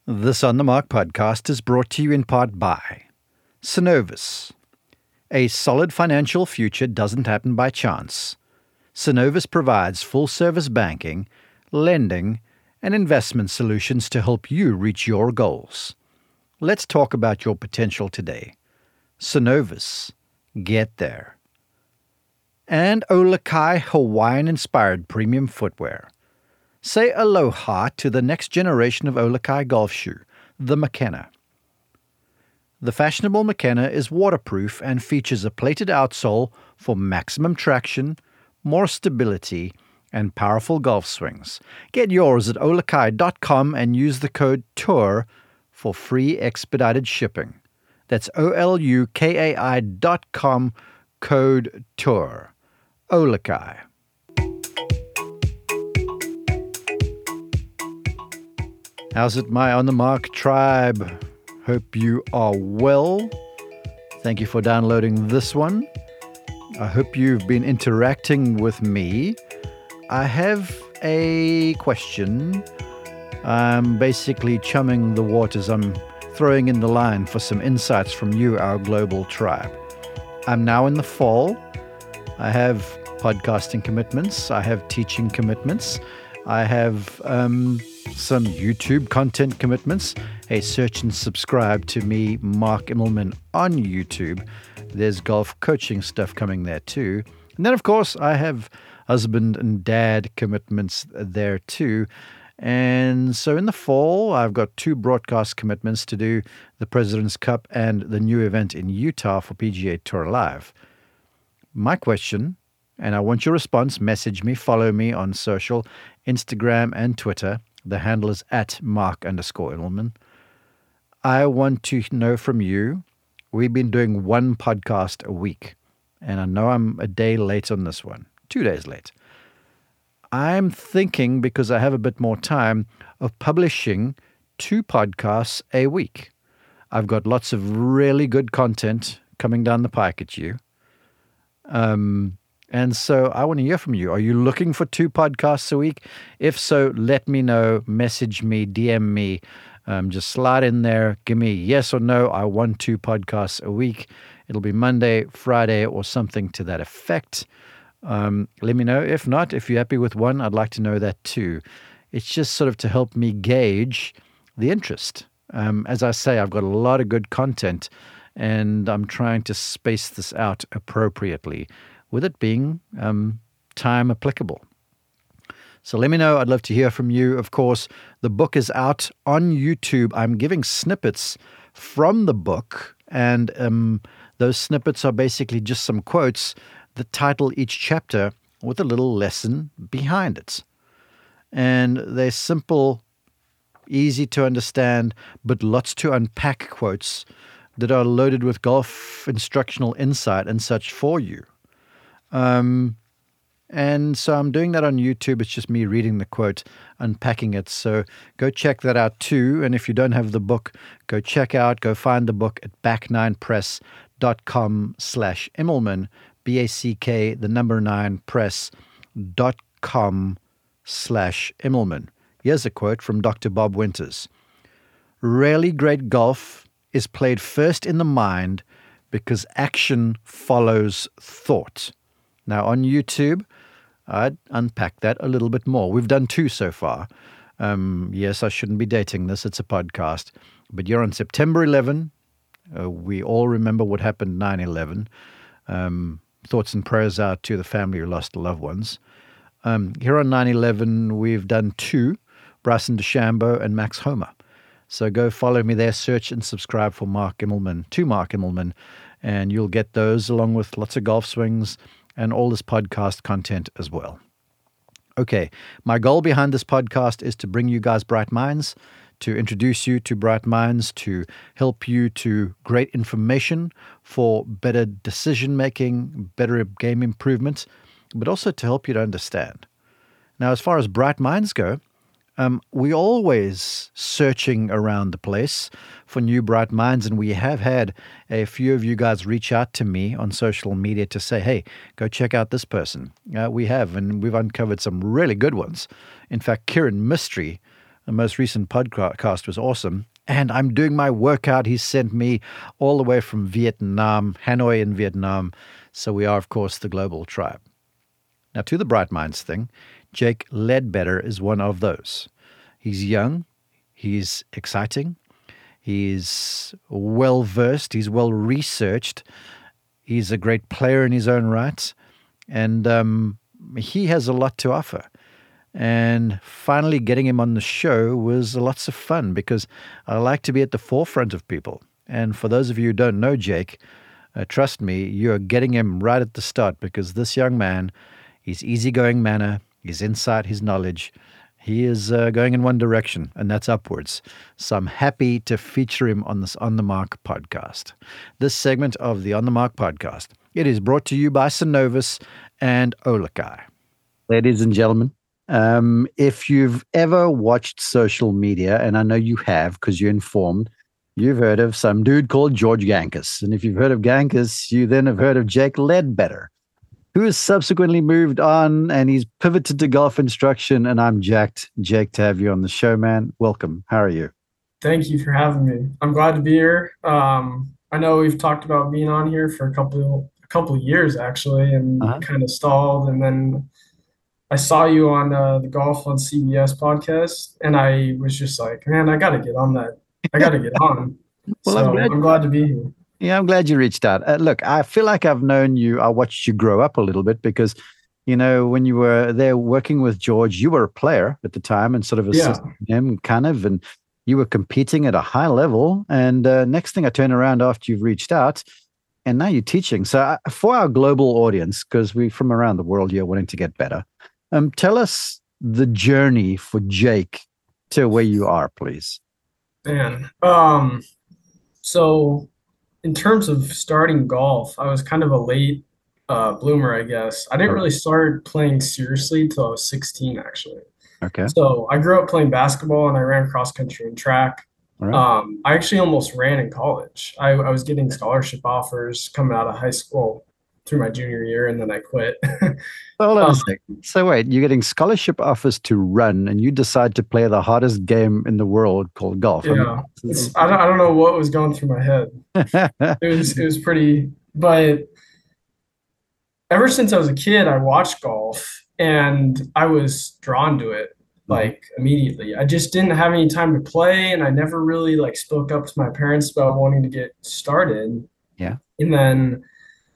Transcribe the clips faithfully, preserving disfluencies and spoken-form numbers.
This On The Mark podcast is brought to you in part by Synovus. A solid financial future doesn't happen by chance. Synovus provides full-service banking, lending, and investment solutions to help you reach your goals. Let's talk about your potential today. Synovus. Get there. And Olakai Hawaiian-inspired premium footwear. Say aloha to the next generation of Olakai golf shoe, the McKenna. The fashionable McKenna is waterproof and features a plated outsole for maximum traction, more stability, and powerful golf swings. Get yours at olakai dot com and use the code TOUR for free expedited shipping. That's O L U K A I dot com, code TOUR. Olakai. How's it, my On The Mark tribe? Hope you are well. Thank you for downloading this one. I hope you've been interacting with me. I have a question. I'm basically chumming the waters. I'm throwing in the line for some insights from you, our global tribe. I'm now in the fall. I have podcasting commitments. I have teaching commitments. I have um, some YouTube content commitments. Hey, search and subscribe to me, Mark Immelman, on YouTube. There's golf coaching stuff coming there too. And then, of course, I have husband and dad commitments there too. And so in the fall, I've got two broadcast commitments to do the President's Cup and the new event in Utah for P G A Tour Live. My question, and I want your response, message me, follow me on social, Instagram and Twitter. The handle is at Mark underscore Immelman. I want to know from you, we've been doing one podcast a week, and I know I'm a day late on this one, two days late. I'm thinking, because I have a bit more time, of publishing two podcasts a week. I've got lots of really good content coming down the pike at you. Um... And so I want to hear from you. Are you looking for two podcasts a week? If so, let me know. Message me, D M me. Um, just slide in there. Give me yes or no. I want two podcasts a week. It'll be Monday, Friday, or something to that effect. Um, let me know. If not, if you're happy with one, I'd like to know that too. It's just sort of to help me gauge the interest. Um, as I say, I've got a lot of good content, and I'm trying to space this out appropriately, with it being um, time applicable. So let me know. I'd love to hear from you. Of course, the book is out on YouTube. I'm giving snippets from the book, and um, those snippets are basically just some quotes that title each chapter with a little lesson behind it. And they're simple, easy to understand, but lots to unpack quotes that are loaded with golf instructional insight and such for you. Um, and so I'm doing that on YouTube. It's just me reading the quote, unpacking it. So go check that out too. And if you don't have the book, go check out, go find the book at back nine press dot com slash Immelman, B A C K, the number nine press dot com slash Immelman. Here's a quote from Doctor Bob Winters. Really great golf is played first in the mind because action follows thought. Now, on YouTube, I'd unpack that a little bit more. We've done two so far. Um, yes, I shouldn't be dating this. It's a podcast. But you're on September eleventh. Uh, we all remember what happened nine eleven. Um, thoughts and prayers out to the family who lost loved ones. Um, here on nine eleven, we've done two, Bryson DeChambeau and Max Homa. So go follow me there, search and subscribe for Mark Immelman, to Mark Immelman, and you'll get those along with lots of golf swings and all this podcast content as well. Okay, my goal behind this podcast is to bring you guys bright minds, to introduce you to bright minds, to help you to great information for better decision-making, better game improvement, but also to help you to understand. Now, as far as bright minds go, Um, we're always searching around the place for new bright minds, and we have had a few of you guys reach out to me on social media to say, hey, go check out this person. Uh, we have, and we've uncovered some really good ones. In fact, Kieran Mystery The most recent podcast was awesome. And I'm doing my workout. He sent me all the way from Vietnam, Hanoi in Vietnam. So we are, of course, the global tribe. Now, to the Bright Minds thing, Jake Ledbetter is one of those. He's young. He's exciting. He's well-versed. He's well-researched. He's a great player in his own right. And um, he has a lot to offer. And finally getting him on the show was lots of fun because I like to be at the forefront of people. And for those of you who don't know Jake, uh, trust me, you're getting him right at the start because this young man, his easygoing manner, his insight, his knowledge, he is uh, going in one direction, and that's upwards. So I'm happy to feature him on this On the Mark podcast. This segment of the On the Mark podcast, it is brought to you by Synovus and Olakai. Ladies and gentlemen, Um, if you've ever watched social media, and I know you have because you're informed, you've heard of some dude called George Gankas. And if you've heard of Gankas, you then have heard of Jake Ledbetter, who has subsequently moved on and he's pivoted to golf instruction. And I'm jacked, Jake, to have you on the show, man. Welcome. How are you? Thank you for having me. I'm glad to be here. Um, I know we've talked about being on here for a couple a couple of years actually, and Uh-huh. kind of stalled. And then I saw you on uh, the Golf on C B S podcast, and I was just like, man, I got to get on that. I got to get on. Well, I'm So glad. I'm glad to be here. Yeah, I'm glad you reached out. Uh, look, I feel like I've known you. I watched you grow up a little bit because, you know, when you were there working with George, you were a player at the time and sort of Yeah. assisting him, kind of, and you were competing at a high level. And uh, next thing I turn around after you've reached out, and now you're teaching. So uh, for our global audience, because we're from around the world here wanting to get better, um, tell us the journey for Jake to where you are, please. Man. Um, so in terms of starting golf, I was kind of a late uh, bloomer, I guess. I didn't Oh, really start playing seriously till I was sixteen, actually. okay. So I grew up playing basketball and I ran cross country and track. All right. Um, I actually almost ran in college. I, I was getting scholarship offers coming out of high school through my junior year, and then I quit. Hold on a Um, second. So wait, you're getting scholarship offers to run, and you decide to play the hardest game in the world called golf. I yeah, mean, it's I don't I don't know what was going through my head. It was it was pretty, but ever since I was a kid, I watched golf and I was drawn to it Mhm. like immediately. I just didn't have any time to play, and I never really like spoke up to my parents about wanting to get started. Yeah. And then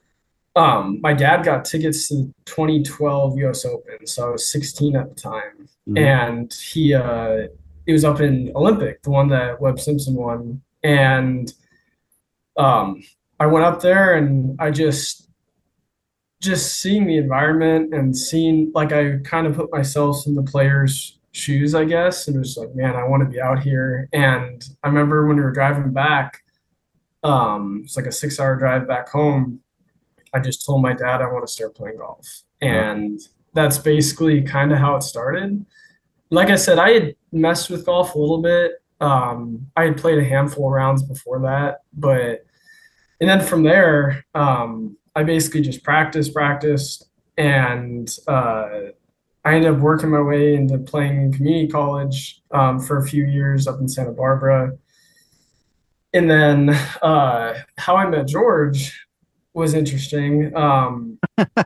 um my dad got tickets to the twenty twelve U S Open, so I was sixteen at the time. Mhm. And he uh it was up in Olympic, the one that Webb Simpson won. And um I went up there and I just just seeing the environment and seeing, like, I kind of put myself in the players' shoes, I guess, and it was like, man, I want to be out here. And I remember when we were driving back, um, it's like a six hour drive back home. I just told my dad I want to start playing golf. Right. And that's basically kind of how it started. Like I said, I had messed with golf a little bit. Um, I had played a handful of rounds before that, but and then from there, um, I basically just practiced, practiced, and uh, I ended up working my way into playing in community college um, for a few years up in Santa Barbara. And then uh, how I met George was interesting. Um,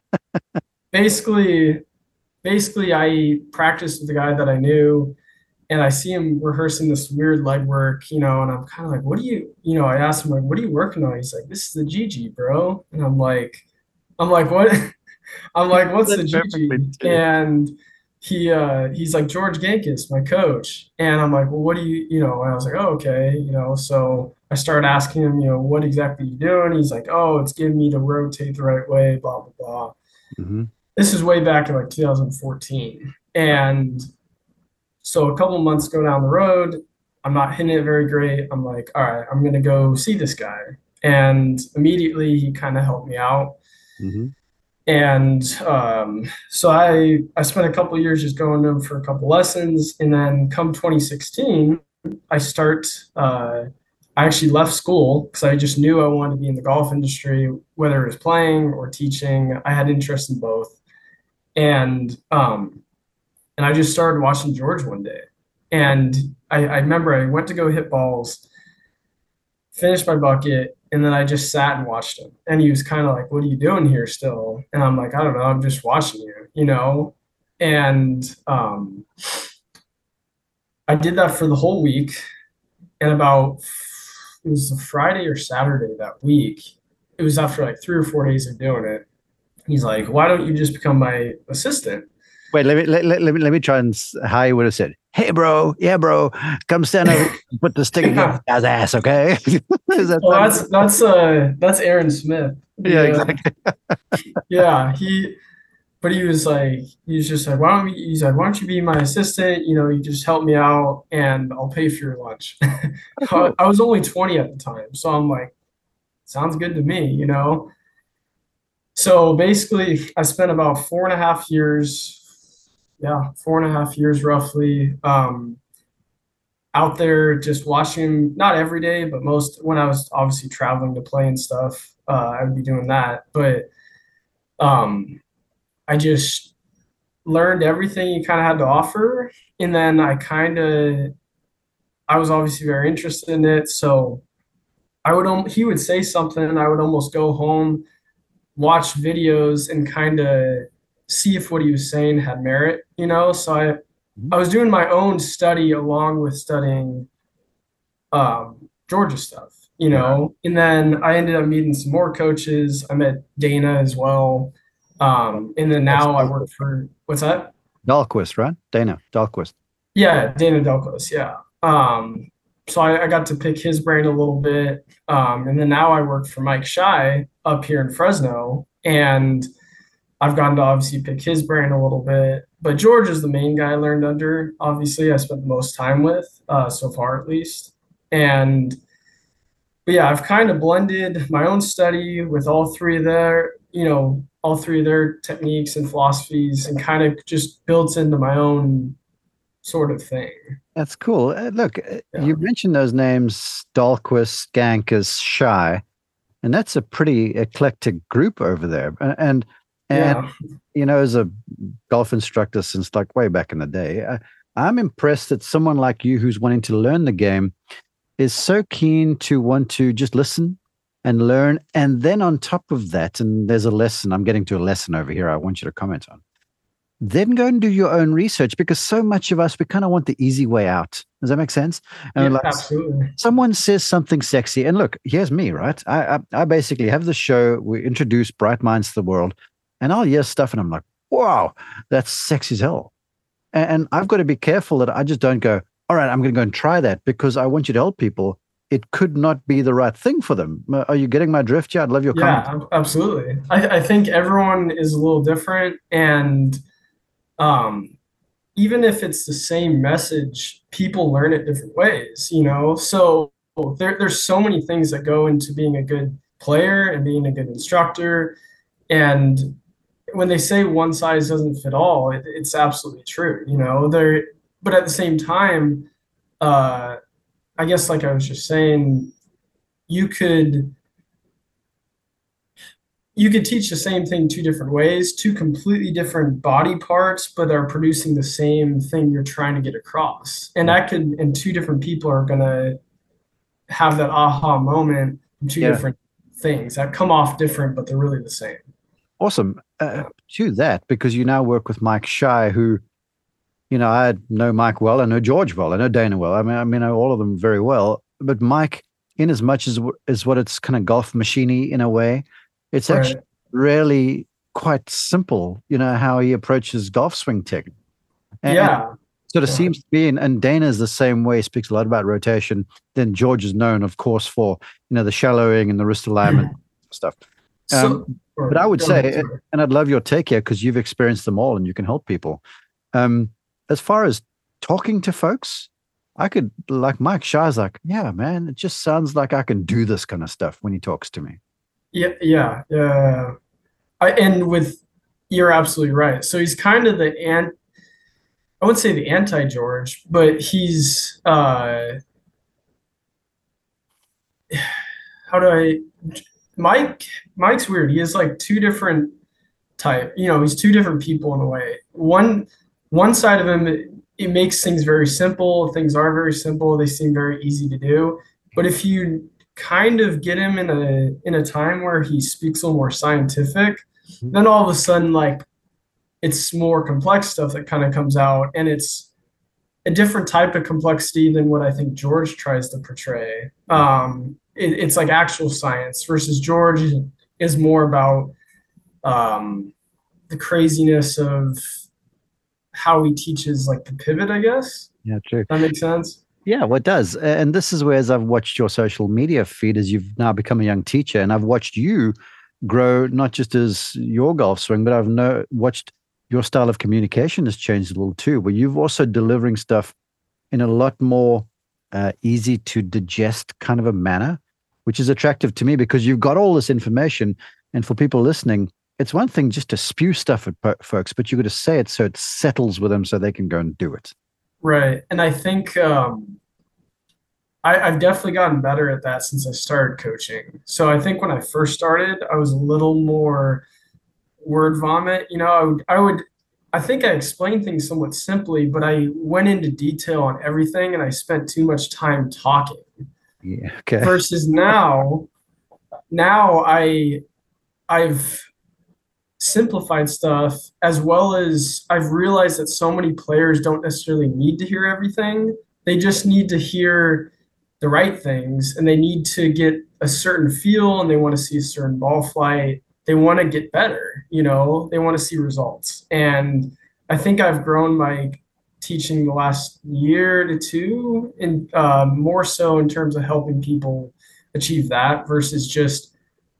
basically, basically, I practiced with the guy that I knew, and I see him rehearsing this weird leg work, you know, and I'm kind of like, what do you, you know, I asked him like, what are you working on? He's like, this is the G G, bro. And I'm like, I'm like, what? I'm like, what's the That's perfectly G G? too. And he uh he's like, George Gankis, my coach. And I'm like, well, what do you, you know, and I was like, oh, okay, you know, so I started asking him, you know, what exactly you doing? He's like, oh, it's getting me to rotate the right way, blah, blah, blah. Hmm. This is way back in like two thousand fourteen. And so a couple of months go down the road, I'm not hitting it very great. I'm like, all right, I'm gonna go see this guy. And immediately he kind of helped me out. Hmm. And um, so I I spent a couple of years just going to him for a couple lessons, and then come twenty sixteen, I start. Uh, I actually left school because I just knew I wanted to be in the golf industry, whether it was playing or teaching. I had interest in both, and um, and I just started watching George one day, And I, I remember I went to go hit balls, finished my bucket, and then I just sat and watched him. And he was kind of like, "What are you doing here still?" And I'm like, "I don't know. I'm just watching you, you know." And um, I did that for the whole week. And about it was a Friday or Saturday that week. It was after like three or four days of doing it. He's like, "Why don't you just become my assistant?" Wait, let me let, let, let me let me try and s- how you would have said, "Hey, bro, yeah, bro, come stand over here and put the stick against Yeah. this guy's ass, okay?" Is that Well, sound- that's that's uh that's Aaron Smith. yeah, The uh, exactly. yeah, he but he was like he was just like, why don't we he's like, why don't you be my assistant? You know, you just help me out and I'll pay for your lunch. Oh, I cool. I was only twenty at the time, so I'm like, sounds good to me, you know. So basically I spent about four and a half years, yeah, four and a half years roughly, um, out there just watching, not every day, but most when I was obviously traveling to play and stuff, uh, I would be doing that. But um, I just learned everything he kind of had to offer. And then I kind of, I was obviously very interested in it. So I would, al- he would say something, and I would almost go home, watch videos, and kind of see if what he was saying had merit, you know? So I, Mhm. I was doing my own study along with studying um, Georgia stuff, you Right. know? And then I ended up meeting some more coaches. I met Dana as well. Um, and then That's now I work Dahlquist, for, what's that? Dahlquist, right? Dana Dahlquist. Yeah, Dana Delcos. Yeah. Um, so I, I got to pick his brain a little bit. Um, and then now I work for Mike Shy up here in Fresno. And I've gotten to obviously pick his brain a little bit. But George is the main guy I learned under. Obviously, I spent the most time with, uh, so far at least. And but yeah, I've kind of blended my own study with all three of their, you know, all three of their techniques and philosophies and kind of just built into my own sort of thing. That's cool. Uh, look, uh, you Yeah. mentioned those names, Dahlquist, Skankus, Shy, and that's a pretty eclectic group over there. A- And and Yeah. you know, as a golf instructor since like way back in the day, I, I'm impressed that someone like you who's wanting to learn the game is so keen to want to just listen and learn. And then on top of that, and there's a lesson, I'm getting to a lesson over here I want you to comment on. Then go and do your own research because so much of us, we kind of want the easy way out. Does that make sense? And we're Yeah, like, absolutely. someone says something sexy. And look, here's me, right? I, I, I basically have the show. We introduce Bright Minds to the world, and I'll hear stuff and I'm like, wow, that's sexy as hell. And, and I've got to be careful that I just don't go, all right, I'm going to go and try that because I want you to help people. It could not be the right thing for them. Uh, Are you getting my drift here? I'd love your comment. Yeah, ab- absolutely. I, I think everyone is a little different. And um, even if it's the same message, people learn it different ways, you know? So there, there's so many things that go into being a good player and being a good instructor. And when they say one size doesn't fit all, it, it's absolutely true, you know? There, but at the same time, uh, I guess like I was just saying, you could you could teach the same thing two different ways, two completely different body parts, but are producing the same thing you're trying to get across. And that could, and two different people are going to have that aha moment from two Yeah, different things that come off different, but they're really the same. awesome. Uh, Yeah. to that, because you now work with Mike Shy, who, you know, I know Mike well, I know George well, I know Dana well. I mean, I mean, I know all of them very well. But Mike, in as much as is what it's kind of golf machiney in a way, it's actually Right. really quite simple. You know how he approaches golf swing tech, and, and Yeah. sort of Yeah. seems to be. And, and Dana is the same way. Speaks a lot about rotation. Then George is known, of course, for you know the shallowing and the wrist alignment stuff. Um, So, but or I would go ahead. say, Sorry. and I'd love your take here because you've experienced them all and you can help people. Um, as far as talking to folks, I could, like Mike Shah's like, yeah, man, it just sounds like I can do this kind of stuff when he talks to me. Yeah. Yeah. Yeah. I, and with, you're absolutely right. So he's kind of the ant, I wouldn't say the anti-George, but he's, uh, how do I Mike Mike's weird. He has like two different type, you know, he's two different people in a way. One one side of him it makes things very simple. Things are very simple. They seem very easy to do. But if you kind of get him in a in a time where he speaks a little more scientific, Mhm. then all of a sudden, like, it's more complex stuff that kind of comes out, and it's a different type of complexity than what I think George tries to portray. Um, it, it's like actual science versus George is more about um, the craziness of how he teaches like the pivot, I guess. Yeah, true. That makes sense. Yeah, well, it does. And this is where, as I've watched your social media feed, as you've now become a young teacher, and I've watched you grow, not just as your golf swing, but I've know, watched your style of communication has changed a little too, where you've also delivering stuff in a lot more uh, easy to digest kind of a manner, which is attractive to me because you've got all this information. And for people listening, it's one thing just to spew stuff at po- folks, but you've got to say it so it settles with them so they can go and do it. Right. And I think um, I, I've definitely gotten better at that since I started coaching. So I think when I first started, I was a little more word vomit. You know, I would, I would, I think I explained things somewhat simply, but I went into detail on everything and I spent too much time talking. Yeah. Okay. Versus now, now I, I've simplified stuff as well as I've realized that so many players don't necessarily need to hear everything. They just need to hear the right things and they need to get a certain feel and they want to see a certain ball flight. They want to get better, you know, they want to see results. And I think I've grown my teaching the last year to two and uh, more so in terms of helping people achieve that versus just,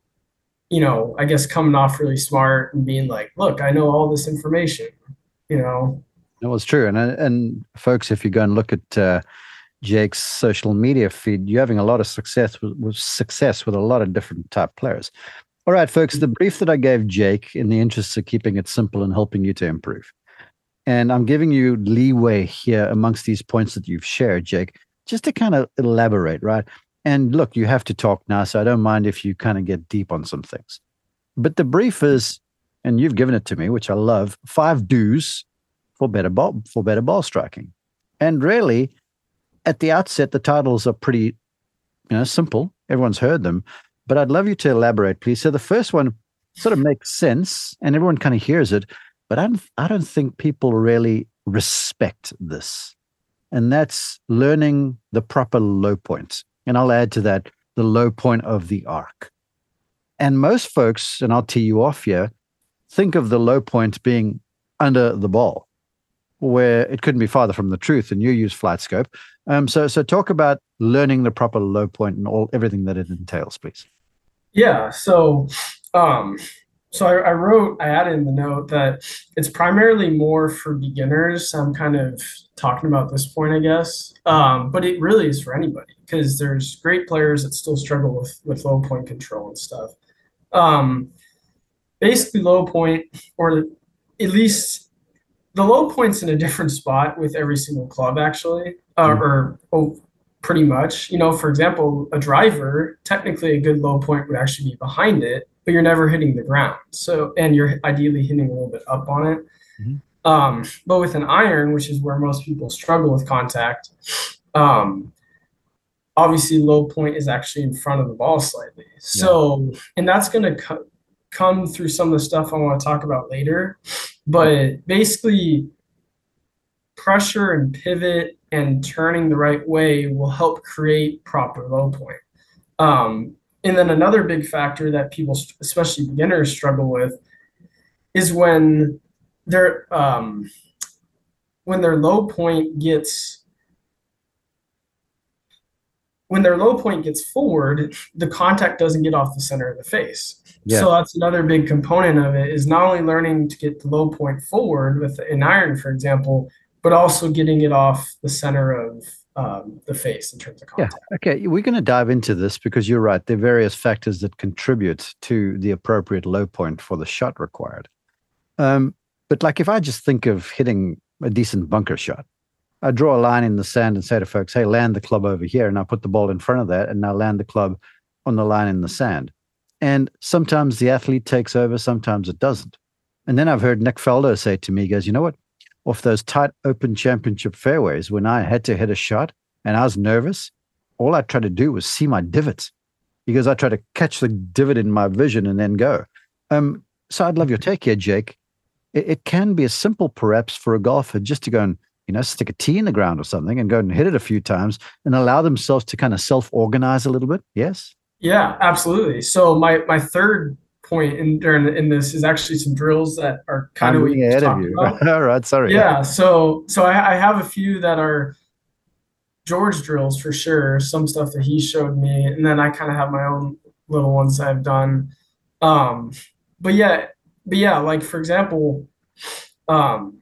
you know, I guess coming off really smart and being like, look, I know all this information, you know. That was true. And, and folks, if you go and look at uh, Jake's social media feed, you're having a lot of success with, with success with a lot of different type players. All right, folks, the brief that I gave Jake in the interest of keeping it simple and helping you to improve. And I'm giving you leeway here amongst these points that you've shared, Jake, just to kind of elaborate, right? And look, you have to talk now, so I don't mind if you kind of get deep on some things. But the brief is, and you've given it to me, which I love, five do's for better ball, for better ball striking. And really, at the outset, the titles are pretty, you know, simple. Everyone's heard them. But I'd love you to elaborate, please. So the first one sort of makes sense, and everyone kind of hears it, but I don't, I don't think people really respect this. And that's learning the proper low points. And I'll add to that the low point of the arc. And most folks, and I'll tee you off here, think of the low point being under the ball, where it couldn't be farther from the truth. And you use flight scope. Um, so, so talk about learning the proper low point and all everything that it entails, please. Yeah. So, um, so I, I wrote, I added in the note that it's primarily more for beginners. I'm kind of talking about this point, I guess. Um, but it really is for anybody because there's great players that still struggle with, with low point control and stuff. Um, basically low point, or at least the low point's in a different spot with every single club, actually, uh, Mm. or oh, pretty much. You know, for example, a driver, technically a good low point would actually be behind it, but you're never hitting the ground. So, and you're ideally hitting a little bit up on it. Mm-hmm. Um, but with an iron, which is where most people struggle with contact, um, obviously low point is actually in front of the ball slightly. So, yeah. And that's going to co- come through some of the stuff I want to talk about later. But basically, pressure and pivot and turning the right way will help create proper low point. Um, and then another big factor that people, especially beginners, struggle with is when their um, when their low point gets when their low point gets forward, the contact doesn't get off the center of the face. Yeah. So that's another big component of it is not only learning to get the low point forward with an iron, for example, but also getting it off the center of um, the face in terms of contact. Yeah. Okay. We're going to dive into this because you're right. There are various factors that contribute to the appropriate low point for the shot required. Um, but like if I just think of hitting a decent bunker shot, I draw a line in the sand and say to folks, hey, land the club over here. And I put the ball in front of that and now land the club on the line in the sand. And sometimes the athlete takes over, sometimes it doesn't. And then I've heard Nick Faldo say to me, he goes, you know what? off those tight open championship fairways, when I had to hit a shot and I was nervous, all I tried to do was see my divots, because I try to catch the divot in my vision and then go. Um, so I'd love your take here, Jake. It, it can be as simple, perhaps, for a golfer just to go and, you know, stick a tee in the ground or something and go and hit it a few times and allow themselves to kind of self-organize a little bit. Yes? Yeah, absolutely. So my my third point in during in this is actually some drills that are kind I'm of what you running just ahead of talked you. about. All right, sorry. Yeah, so so I, I have a few that are George drills for sure, some stuff that he showed me, and then I kind of have my own little ones that I've done. Um, but yeah, but yeah, like for example, um,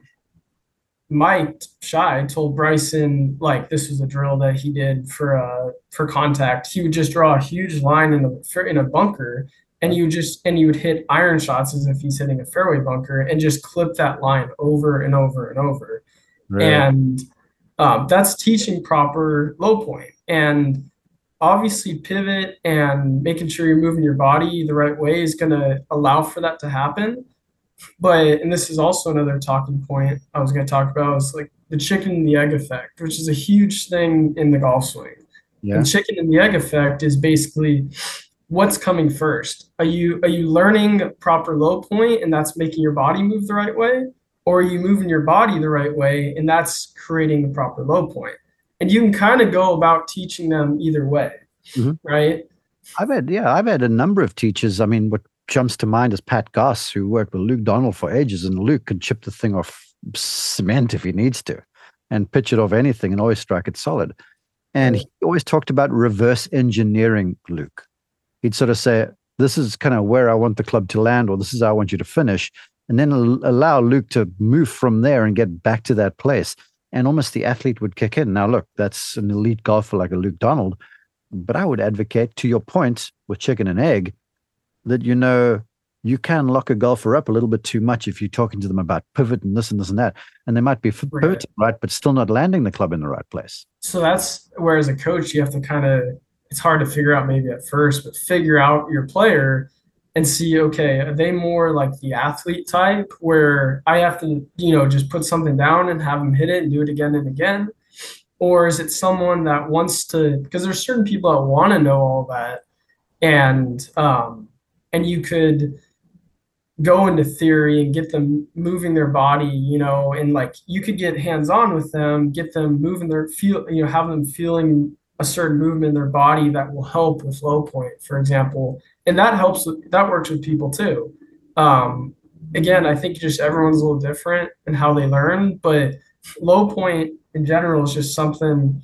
Mike Shy told Bryson like this was a drill that he did for uh for contact. He would just draw a huge line in a in a bunker, and you just and you would hit iron shots as if he's hitting a fairway bunker, and just clip that line over and over and over. Really? And um, that's teaching proper low point. And obviously, pivot and making sure you're moving your body the right way is going to allow for that to happen. But, and this is also another talking point I was going to talk about, is like the chicken and the egg effect, which is a huge thing in the golf swing. Yeah. And chicken and the egg effect is basically what's coming first. Are you are you learning proper low point and that's making your body move the right way? Or are you moving your body the right way and that's creating the proper low point? And you can kind of go about teaching them either way, Mm-hmm. right? I've had, yeah, I've had a number of teachers. I mean, what jumps to mind is Pat Goss, who worked with Luke Donald for ages, and Luke can chip the thing off cement if he needs to and pitch it off anything and always strike it solid. And he always talked about reverse engineering Luke. He'd sort of say, this is kind of where I want the club to land, or this is how I want you to finish, and then allow Luke to move from there and get back to that place. And almost the athlete would kick in. Now, look, that's an elite golfer like a Luke Donald, but I would advocate, to your point with chicken and egg, that, you know, you can lock a golfer up a little bit too much if you're talking to them about pivot and this and this and that. And they might be pivoting right, but still not landing the club in the right place. So that's where, as a coach, you have to kind of, it's hard to figure out maybe at first, but figure out your player and see, okay, are they more like the athlete type where I have to, you know, just put something down and have them hit it and do it again and again? Or is it someone that wants to, because there's certain people that want to know all that, and um, and you could go into theory and get them moving their body, you know, and like you could get hands-on with them, get them moving their feel, you know, have them feeling a certain movement in their body that will help with low point, for example. And that helps, that works with people too. Um, again, I think just everyone's a little different in how they learn, but low point in general is just something,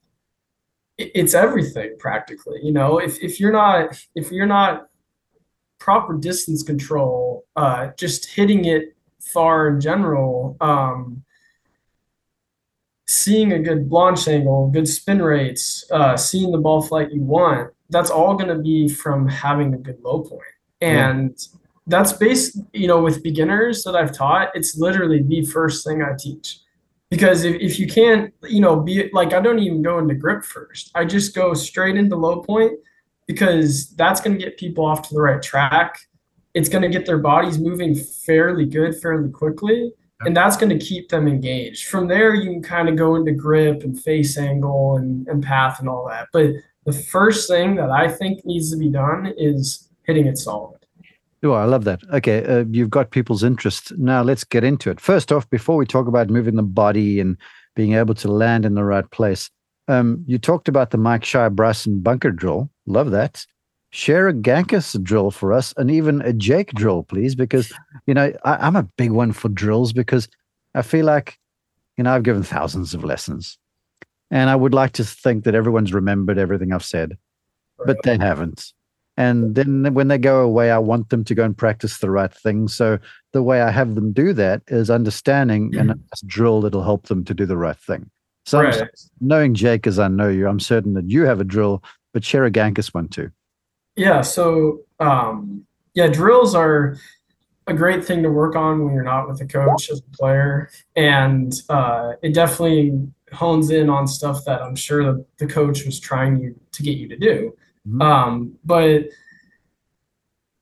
it's everything practically, you know. If if you're not if you're not proper distance control, uh, just hitting it far in general, um, seeing a good launch angle, good spin rates, uh, seeing the ball flight you want, that's all going to be from having a good low point. And yeah. That's based, you know, with beginners that I've taught, it's literally the first thing I teach. Because if, if you can't, you know, be like, I don't even go into grip first. I just go straight into low point, because that's going to get people off to the right track. It's going to get their bodies moving fairly good, fairly quickly. And that's going to keep them engaged. From there, you can kind of go into grip and face angle and, and path and all that. But the first thing that I think needs to be done is hitting it solid. Oh, I love that. Okay, uh, you've got people's interest. Now let's get into it. First off, before we talk about moving the body and being able to land in the right place, um, you talked about the Mike Shy Bryson bunker drill. Love that. Share a Gankus drill for us, and even a Jake drill, please, because, you know, I, I'm a big one for drills, because I feel like, you know, I've given thousands of lessons, and I would like to think that everyone's remembered everything I've said, but they haven't. And then when they go away, I want them to go and practice the right thing. So the way I have them do that is understanding and a drill that'll help them to do the right thing. So right. Knowing Jake as I know you, I'm certain that you have a drill, but share a Gankus one too. Yeah. So, um, yeah, drills are a great thing to work on when you're not with a coach as a player. And uh, it definitely hones in on stuff that I'm sure the, the coach was trying you to get you to do. Mm-hmm. Um, but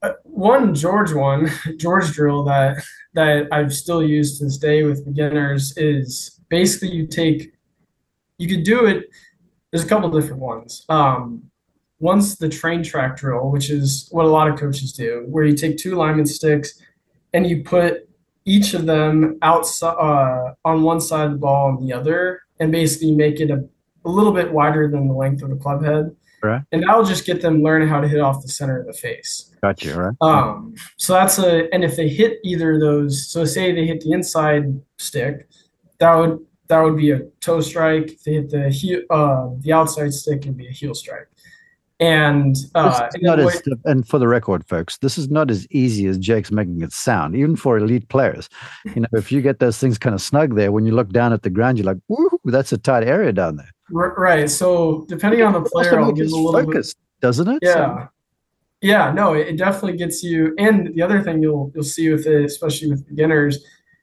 uh, one George one, George drill that that I've still used to this day with beginners is basically you take you could do it. There's a couple different ones. Um, one's the train track drill, which is what a lot of coaches do, where you take two alignment sticks and you put each of them outside uh, on one side of the ball and the other, and basically make it a, a little bit wider than the length of the club head. Right. And that'll just get them learning how to hit off the center of the face. Gotcha. Right. Um, so that's a, and if they hit either of those, so say they hit the inside stick, that would that would be a toe strike. If they hit the heel, uh, the outside stick, it'd be a heel strike. And uh, and, not what, as, and for the record, folks, this is not as easy as Jake's making it sound, even for elite players. You know, if you get those things kind of snug there, when you look down at the ground, you're like, "Woo, that's a tight area down there." Right. So depending on the player, I'll give a little focused, bit, doesn't it? Yeah. So, yeah. No, it, it definitely gets you. And the other thing you'll you'll see with it, especially with beginners,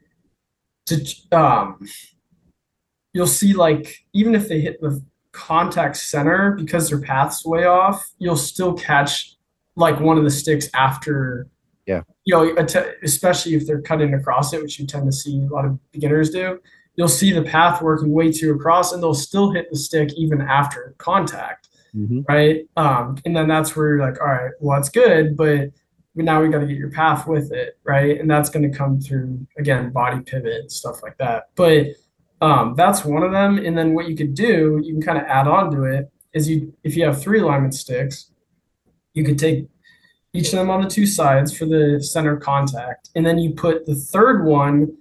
to um, you'll see like even if they hit the contact center because their path's way off, you'll still catch like one of the sticks after. Yeah. You know, especially if they're cutting across it, which you tend to see a lot of beginners do. You'll see the path working way too across, and they'll still hit the stick even after contact, mm-hmm. right? Um, and then that's where you're like, all right, well, that's good, but now we got to get your path with it, right? And that's going to come through, again, body pivot and stuff like that. But um, that's one of them. And then what you could do, you can kind of add on to it, is you if you have three alignment sticks, you could take each of them on the two sides for the center contact, and then you put the third one,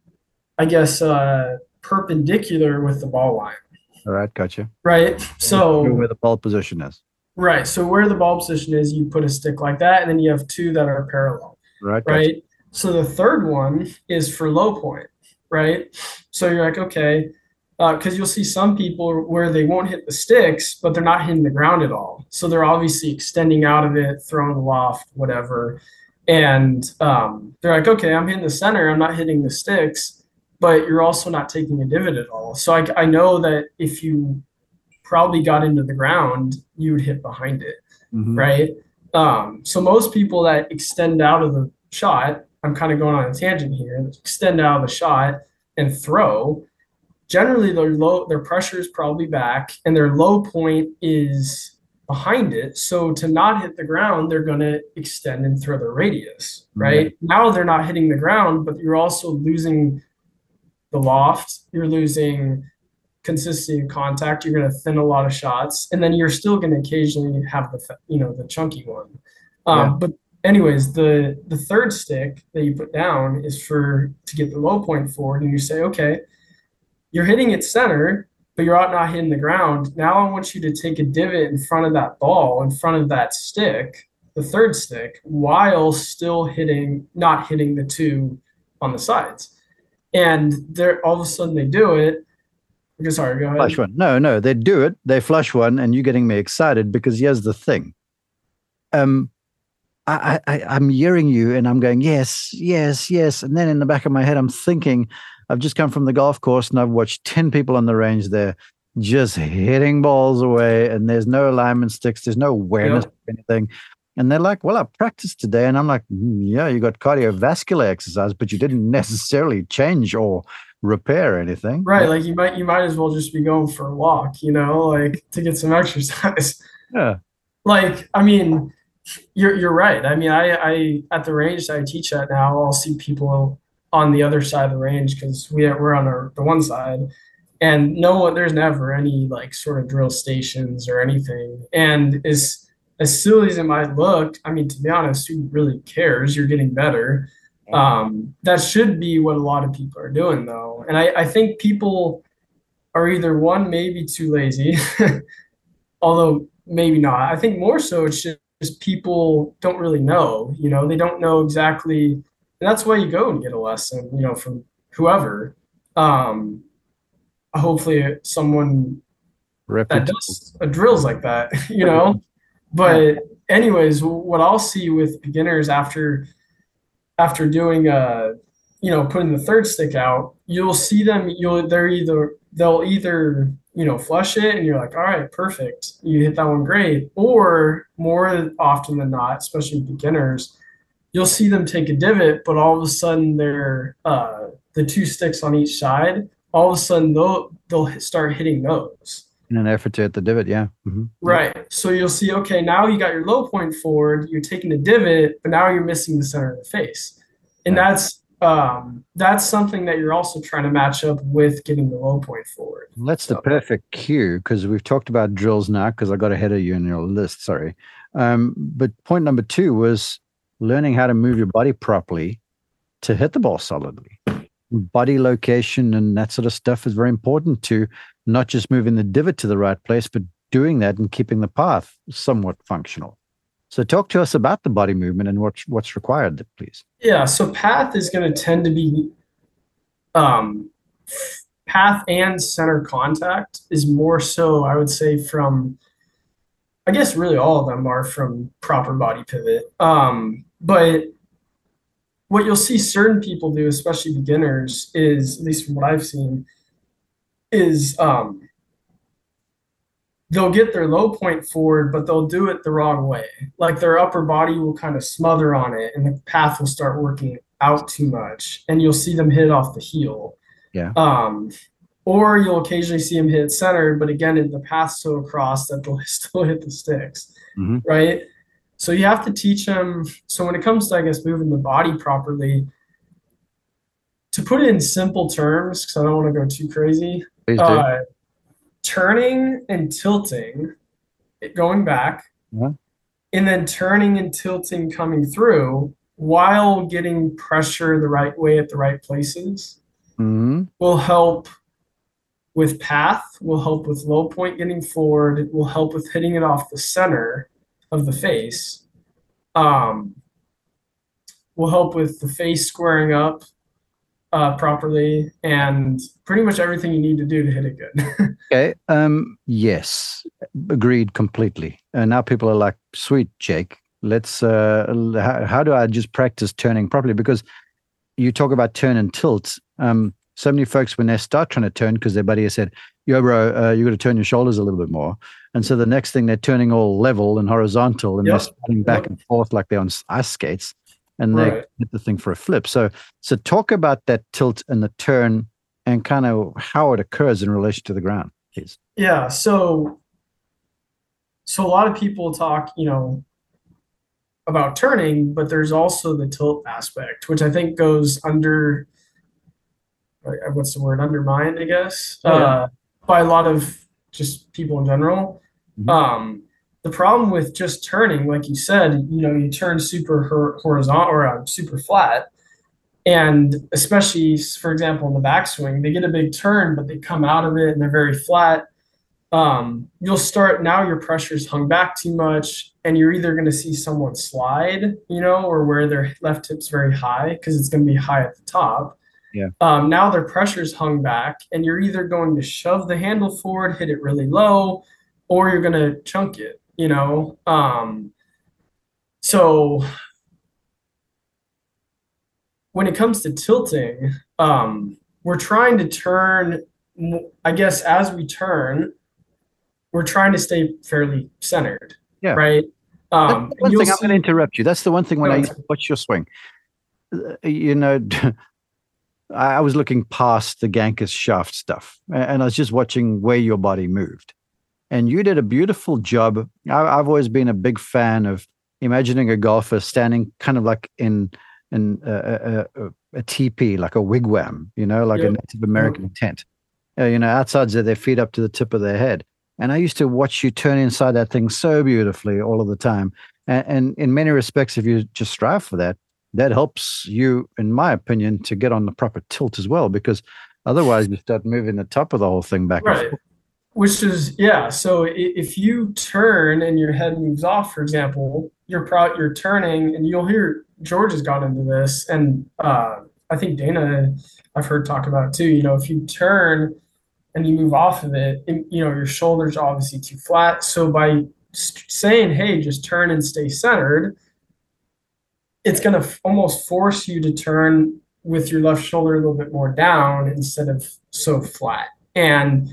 I guess, uh, perpendicular with the ball line. All right, gotcha. Right. So where the ball position is. Right. So where the ball position is, you put a stick like that, and then you have two that are parallel. Right. Right. Gotcha. So the third one is for low point. Right. So you're like, okay, because uh, you'll see some people where they won't hit the sticks, but they're not hitting the ground at all. So they're obviously extending out of it, throwing the loft, whatever. And um, they're like, okay, I'm hitting the center. I'm not hitting the sticks. But you're also not taking a divot at all. So I, I know that if you probably got into the ground, you would hit behind it, mm-hmm. right? Um, so most people that extend out of the shot, I'm kind of going on a tangent here, extend out of the shot and throw, generally their low, their pressure is probably back and their low point is behind it. So to not hit the ground, they're going to extend and throw their radius, right? Mm-hmm. Now they're not hitting the ground, but you're also losing the loft, you're losing consistency of contact, you're going to thin a lot of shots, and then you're still going to occasionally have the, you know, the chunky one. Um, yeah. But anyways, the the third stick that you put down is for to get the low point forward, and you say, okay, you're hitting it center, but you're not hitting the ground. Now I want you to take a divot in front of that ball, in front of that stick, the third stick, while still hitting, not hitting the two on the sides. And they're all of a sudden they do it. Okay, sorry, go ahead. Flush one. No, no, they do it. They flush one, and you're getting me excited because here's the thing. Um, I, I, I'm hearing you, and I'm going yes, yes, yes, and then in the back of my head, I'm thinking, I've just come from the golf course, and I've watched ten people on the range there, just hitting balls away, and there's no alignment sticks, there's no awareness yep. of anything. And they're like, well, I practiced today. And I'm like, mm, yeah, you got cardiovascular exercise, but you didn't necessarily change or repair anything. Right. Like you might, you might as well just be going for a walk, you know, like to get some exercise. Yeah. Like, I mean, you're, you're right. I mean, I, I, at the range that I teach at now, I'll see people on the other side of the range because we are, we're on our, the one side, and no one, there's never any like sort of drill stations or anything. And it's, as silly as it might look, I mean, to be honest, who really cares? You're getting better. Um, that should be what a lot of people are doing, though. And I, I think people are either, one, maybe too lazy, although maybe not. I think more so it's just people don't really know. You know, they don't know exactly. And that's why you go and get a lesson, you know, from whoever. Um, hopefully someone Reputable. that does a drills like that, you know. But anyways, what I'll see with beginners after after doing a you know, putting the third stick out, you'll see them, you'll, they're either, they'll either, you know, flush it and you're like, all right, perfect. You hit that one great. Or more often than not, especially beginners, you'll see them take a divot, but all of a sudden they're, uh, the two sticks on each side, all of a sudden they'll, they'll start hitting those. In an effort to hit the divot, yeah. Mm-hmm. Right. Yep. So you'll see, okay, now you got your low point forward, you're taking a divot, but now you're missing the center of the face. And yeah. that's, Um, that's something that you're also trying to match up with getting the low point forward. That's so. The perfect cue, because we've talked about drills now, because I got ahead of you in your list, sorry. Um, but point number two was learning how to move your body properly to hit the ball solidly. Body location and that sort of stuff is very important to not just moving the divot to the right place, but doing that and keeping the path somewhat functional. So talk to us about the body movement and what's, what's required, please. Yeah, so path is going to tend to be um, path and center contact is more so, I would say, from, I guess really all of them are from proper body pivot. Um, but what you'll see certain people do, especially beginners, is, at least from what I've seen, is um, they'll get their low point forward, but they'll do it the wrong way. Like their upper body will kind of smother on it and the path will start working out too much and you'll see them hit off the heel. Yeah. Um, or you'll occasionally see them hit center, but again, the path's so across that they'll still hit the sticks, mm-hmm. right? So you have to teach them. So when it comes to, I guess, moving the body properly, to put it in simple terms, because I don't want to go too crazy, Please do. Uh, turning and tilting, it going back, yeah. and then turning and tilting coming through while getting pressure the right way at the right places mm-hmm. will help with path, will help with low point getting forward, it will help with hitting it off the center of the face, um, will help with the face squaring up Uh, properly, and pretty much everything you need to do to hit it good. Okay. Um, yes, agreed completely. And now people are like, sweet, Jake, let's, uh, how, how do I just practice turning properly? Because you talk about turn and tilt. Um, so many folks, when they start trying to turn, because their buddy has said, yo, bro, uh, you got to turn your shoulders a little bit more. And so the next thing they're turning all level and horizontal and yep. they're starting back yep. and forth like they're on ice skates. And they right. hit the thing for a flip. So, so talk about that tilt and the turn and kind of how it occurs in relation to the ground, please. Yeah. So, so a lot of people talk, you know, about turning, but there's also the tilt aspect, which I think goes under, what's the word, undermined, I guess, oh, yeah. uh, by a lot of just people in general. Mm-hmm. Um, The problem with just turning, like you said, you know, you turn super horizontal or uh, super flat. And especially, for example, in the backswing, they get a big turn, but they come out of it and they're very flat. Um, you'll start, now your pressure's hung back too much and you're either going to see someone slide, you know, or where their left hip's very high because it's going to be high at the top. Yeah. Um, now their pressure's hung back and you're either going to shove the handle forward, hit it really low, or you're going to chunk it. You know, um, so when it comes to tilting, um, we're trying to turn, I guess, as we turn, we're trying to stay fairly centered. Yeah. Right. Um, That's one thing, I'm going to interrupt you. That's the one thing when no, I watch your swing, you know, I was looking past the Gankus shaft stuff and I was just watching where your body moved. And you did a beautiful job. I, I've always been a big fan of imagining a golfer standing kind of like in, in a, a, a, a teepee, like a wigwam, you know, like yep. a Native American yep. tent. Uh, you know, outside there, their feet up to the tip of their head. And I used to watch you turn inside that thing so beautifully all of the time. And, and in many respects, if you just strive for that, that helps you, in my opinion, to get on the proper tilt as well, because otherwise you start moving the top of the whole thing back right. and forth. Which is, yeah. So if you turn and your head moves off, for example, you're pro- you're turning, and you'll hear George has got into this, and uh, I think Dana, I've heard talk about it too. You know, if you turn and you move off of it, it you know, your shoulders are obviously too flat. So by saying, "Hey, just turn and stay centered," it's going to f- almost force you to turn with your left shoulder a little bit more down instead of so flat. And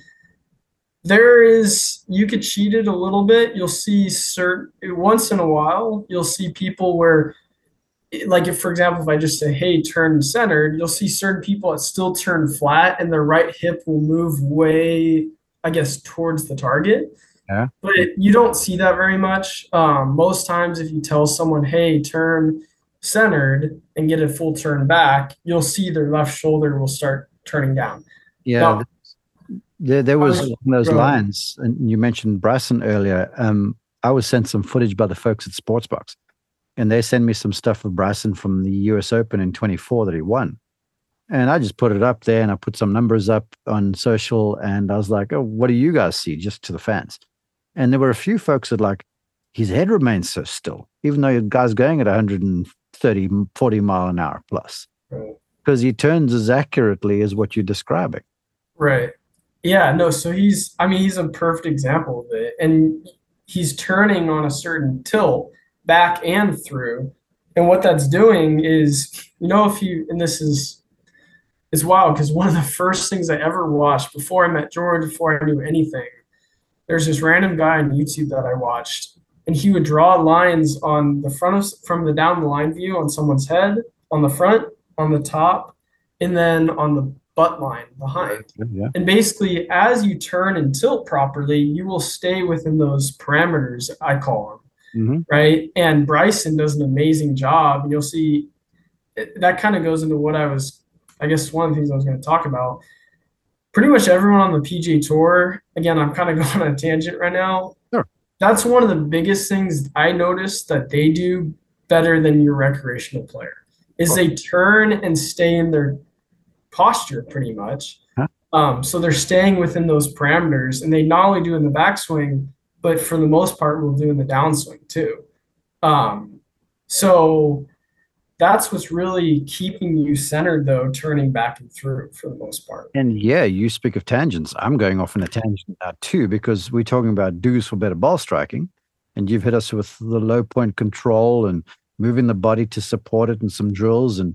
there is, you could cheat it a little bit. You'll see certain, once in a while, you'll see people where, like if, for example, if I just say, hey, turn centered, you'll see certain people that still turn flat and their right hip will move way, I guess, towards the target. Yeah. But you don't see that very much. Um, most times, if you tell someone, hey, turn centered and get a full turn back, you'll see their left shoulder will start turning down. Yeah. Now, There, there was I was- along those go ahead. lines, and you mentioned Bryson earlier. Um, I was sent some footage by the folks at Sportsbox, and they sent me some stuff of Bryson from the U S Open in twenty-four that he won. And I just put it up there, and I put some numbers up on social, and I was like, oh, what do you guys see? Just to the fans. And there were a few folks that like, his head remains so still, even though the guy's going at one thirty, forty mile an hour plus, Right. because he turns as accurately as what you're describing. Right. Yeah, no, so he's, I mean, he's a perfect example of it. And he's turning on a certain tilt back and through. And what that's doing is, you know, if you, and this is, is wild because one of the first things I ever watched before I met George, before I knew anything, there's this random guy on YouTube that I watched, and he would draw lines on the front of, from the down the line view on someone's head, on the front, on the top, and then on the butt line behind. Yeah. And basically, as you turn and tilt properly, you will stay within those parameters, I call them, Mm-hmm. right? And Bryson does an amazing job. And you'll see it, that kind of goes into what I was, I guess, one of the things I was going to talk about. Pretty much everyone on the P G A Tour, again, I'm kind of going on a tangent right now. Sure. That's one of the biggest things I noticed that they do better than your recreational player is they turn and stay in their posture pretty much. Huh? Um, so they're staying within those parameters, and they not only do in the backswing, but for the most part will do in the downswing too. Um, so that's what's really keeping you centered, though, turning back and through for the most part. And yeah, you speak of tangents. I'm going off on a tangent now too, because we're talking about do's for better ball striking, and you've hit us with the low point control and moving the body to support it and some drills. And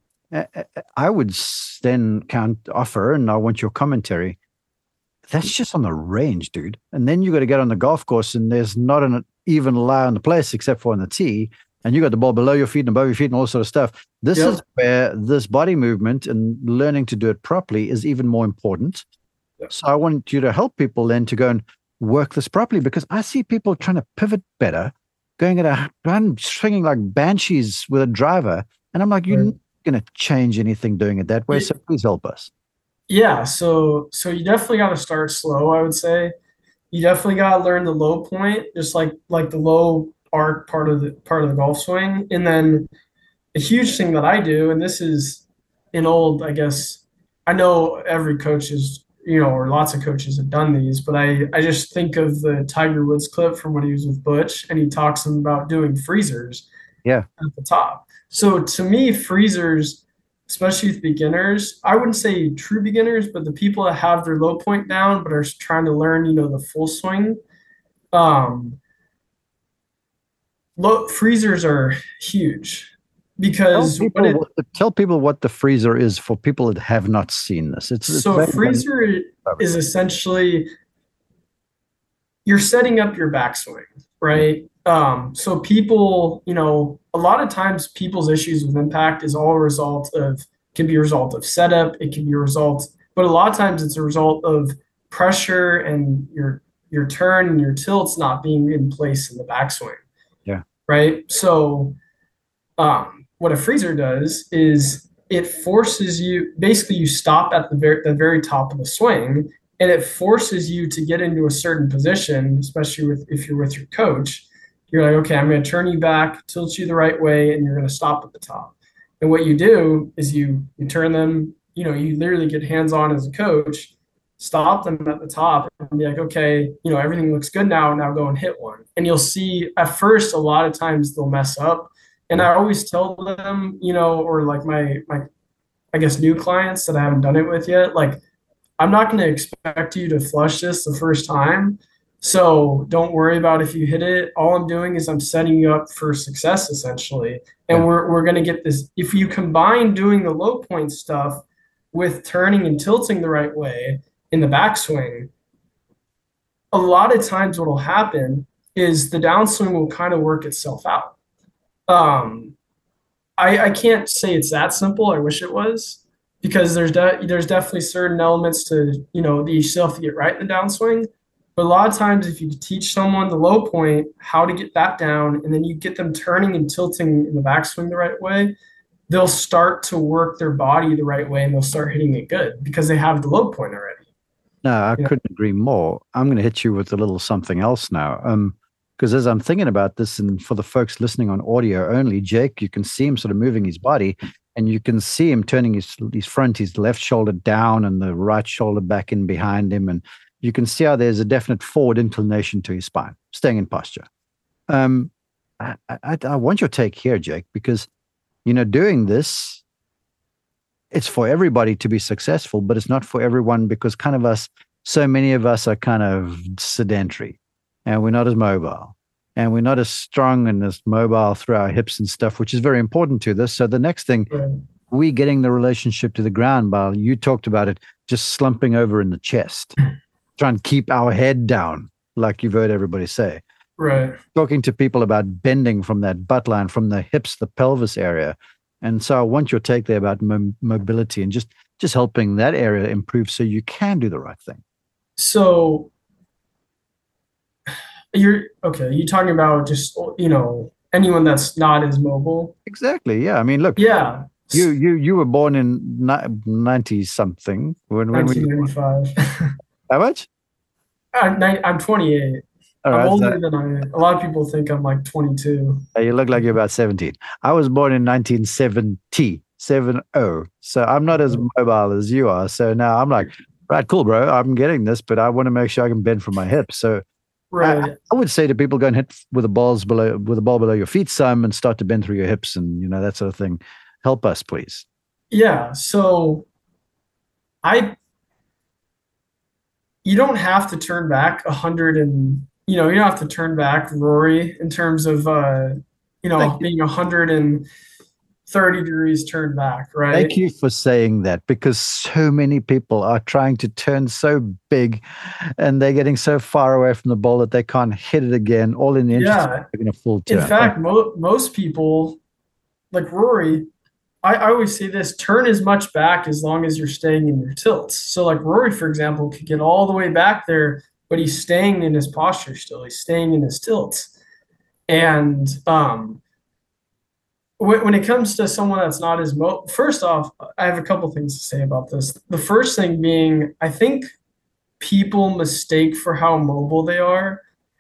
I would then count offer, and I want your commentary. That's just on the range, dude. And then you got to get on the golf course, and there's not an even lie on the place except for on the tee. And you got the ball below your feet and above your feet and all sort of stuff. This Yep. is where this body movement and learning to do it properly is even more important. Yep. So I want you to help people then to go and work this properly, because I see people trying to pivot better, going at a run, swinging like banshees with a driver. And I'm like, you're Right. not going to change anything doing it that way. Yeah. So please help us. Yeah, so so you definitely got to start slow, I would say. You definitely got to learn the low point, just like like the low arc part of the part of the golf swing. And then a huge thing that I do, and this is an old, I guess, I know every coach is, you know, or lots of coaches have done these, but I I just think of the Tiger Woods clip from when he was with Butch, and he talks about doing freezers Yeah. at the top. So to me, freezers, especially with beginners, I wouldn't say true beginners, but the people that have their low point down but are trying to learn, you know, the full swing. Um, low freezers are huge Tell because people, what it, what the, tell people what the freezer is for people that have not seen this. It's, it's so a very- freezer is essentially you're setting up your backswing, right? Um, so people, you know, a lot of times people's issues with impact is all a result of, can be a result of setup, it can be a result, but a lot of times it's a result of pressure and your your turn and your tilts not being in place in the backswing. Yeah. Right. So um, what a freezer does is it forces you, basically you stop at the very the very top of the swing, and it forces you to get into a certain position, especially with if you're with your coach. You're like, okay, I'm going to turn you back, tilt you the right way, and you're going to stop at the top. And what you do is you you turn them, you know, you literally get hands-on as a coach, stop them at the top and be like, okay, you know, everything looks good now, now go and hit one. And you'll see at first, a lot of times they'll mess up. And I always tell them, you know, or like my, my, I guess, new clients that I haven't done it with yet, like, I'm not going to expect you to flush this the first time. So don't worry about if you hit it. All I'm doing is I'm setting you up for success essentially. And Yeah. we're we're gonna get this. If you combine doing the low point stuff with turning and tilting the right way in the backswing, a lot of times what will happen is the downswing will kind of work itself out. Um, I, I can't say it's that simple. I wish it was because there's de- there's definitely certain elements to you know that you still have to get right in the downswing. But a lot of times, if you teach someone the low point, how to get that down, and then you get them turning and tilting in the backswing the right way, they'll start to work their body the right way, and they'll start hitting it good because they have the low point already. No, I You know? couldn't agree more. I'm going to hit you with a little something else now. Um, because as I'm thinking about this, and for the folks listening on audio only, Jake, you can see him sort of moving his body, and you can see him turning his his front, his left shoulder down, and the right shoulder back in behind him, and you can see how there's a definite forward inclination to his spine, staying in posture. Um, I, I, I want your take here, Jake, because you know doing this it's for everybody to be successful, but it's not for everyone because kind of us, so many of us are kind of sedentary and we're not as mobile and we're not as strong and as mobile through our hips and stuff, which is very important to this. So the next thing, Right. we getting the relationship to the ground, Bal, you talked about it, just slumping over in the chest, trying to keep our head down, like you've heard everybody say. Right. Talking to people about bending from that butt line, from the hips, the pelvis area. And so I want your take there about mo- mobility and just just helping that area improve so you can do the right thing. So you're okay. You talking about just you know anyone that's not as mobile? Exactly. Yeah. I mean, look, Yeah, you you you were born in ninety something. When when we nineteen ninety-five. how much? I'm, ni- I'm twenty-eight. All I'm right. So older than I. A lot of people think I'm like twenty-two. uh, you look like you're about seventeen. I was born in nineteen seventy, seven oh. So I'm not as mobile as you are. So now I'm like, right, cool, bro. I'm getting this, but I want to make sure I can bend from my hips. So I, Right. I would say to people, go and hit with the balls below, with the ball below your feet some, and start to bend through your hips, and you know that sort of thing. Help us, please. Yeah. So I. You don't have to turn back a hundred and you know you don't have to turn back Rory in terms of uh you Thank know you. being a hundred and thirty degrees turned back, Thank right? you for saying that because so many people are trying to turn so big, and they're getting so far away from the ball that they can't hit it again. All in the interest of Yeah. making a full In turn. Thank fact, mo most people like Rory, I, I always say this, turn as much back as long as you're staying in your tilts. So like Rory, for example, could get all the way back there, but he's staying in his posture still. He's staying in his tilts. And um, when, when it comes to someone that's not as mo first off, I have a couple things to say about this. The first thing being, I think people mistake for how mobile they are.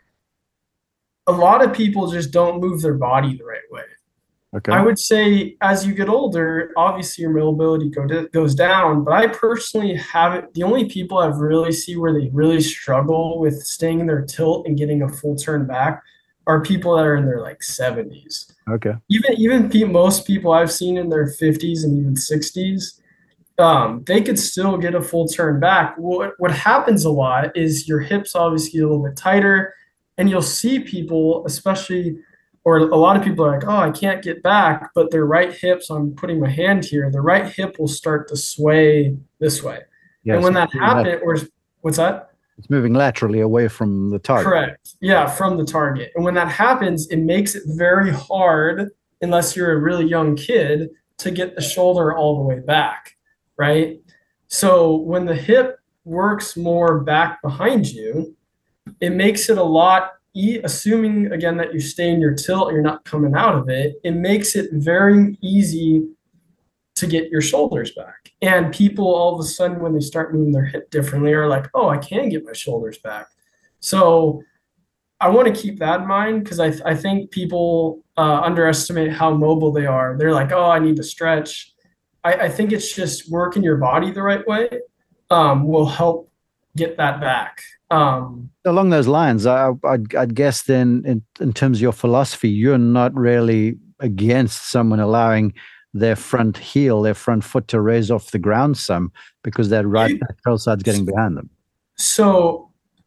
A lot of people just don't move their body the right way. you. I Okay. would say as you get older, obviously your mobility go to, goes down. But I personally haven't. The only people I've really see where they really struggle with staying in their tilt and getting a full turn back are people that are in their like seventies. Okay. Even even pe- most people I've seen in their fifties and even sixties, um, they could still get a full turn back. What what happens a lot is your hips obviously get a little bit tighter, and you'll see people, especially, or a lot of people are like, oh, I can't get back, but their right hips, I'm putting my hand here, the right hip will start to sway this way. And Yes. when that happens, or what's that? It's moving laterally away from the target. Correct. Yeah, from the target. And when that happens, it makes it very hard, unless you're a really young kid, to get the shoulder all the way back, right? So when the hip works more back behind you, it makes it a lot, e- assuming again that you stay in your tilt, you're not coming out of it, it makes it very easy to get your shoulders back. And people all of a sudden, when they start moving their hip differently, are like, oh, I can get my shoulders back. So I want to keep that in mind because I, th- I think people uh, underestimate how mobile they are. They're like, oh, I need to stretch. I, I think it's just working your body the right way um, will help get that back. Um, Along those lines, I, I'd, I'd guess then, in, in terms of your philosophy, you're not really against someone allowing their front heel, their front foot to raise off the ground some because that right you, tail side's getting behind them. so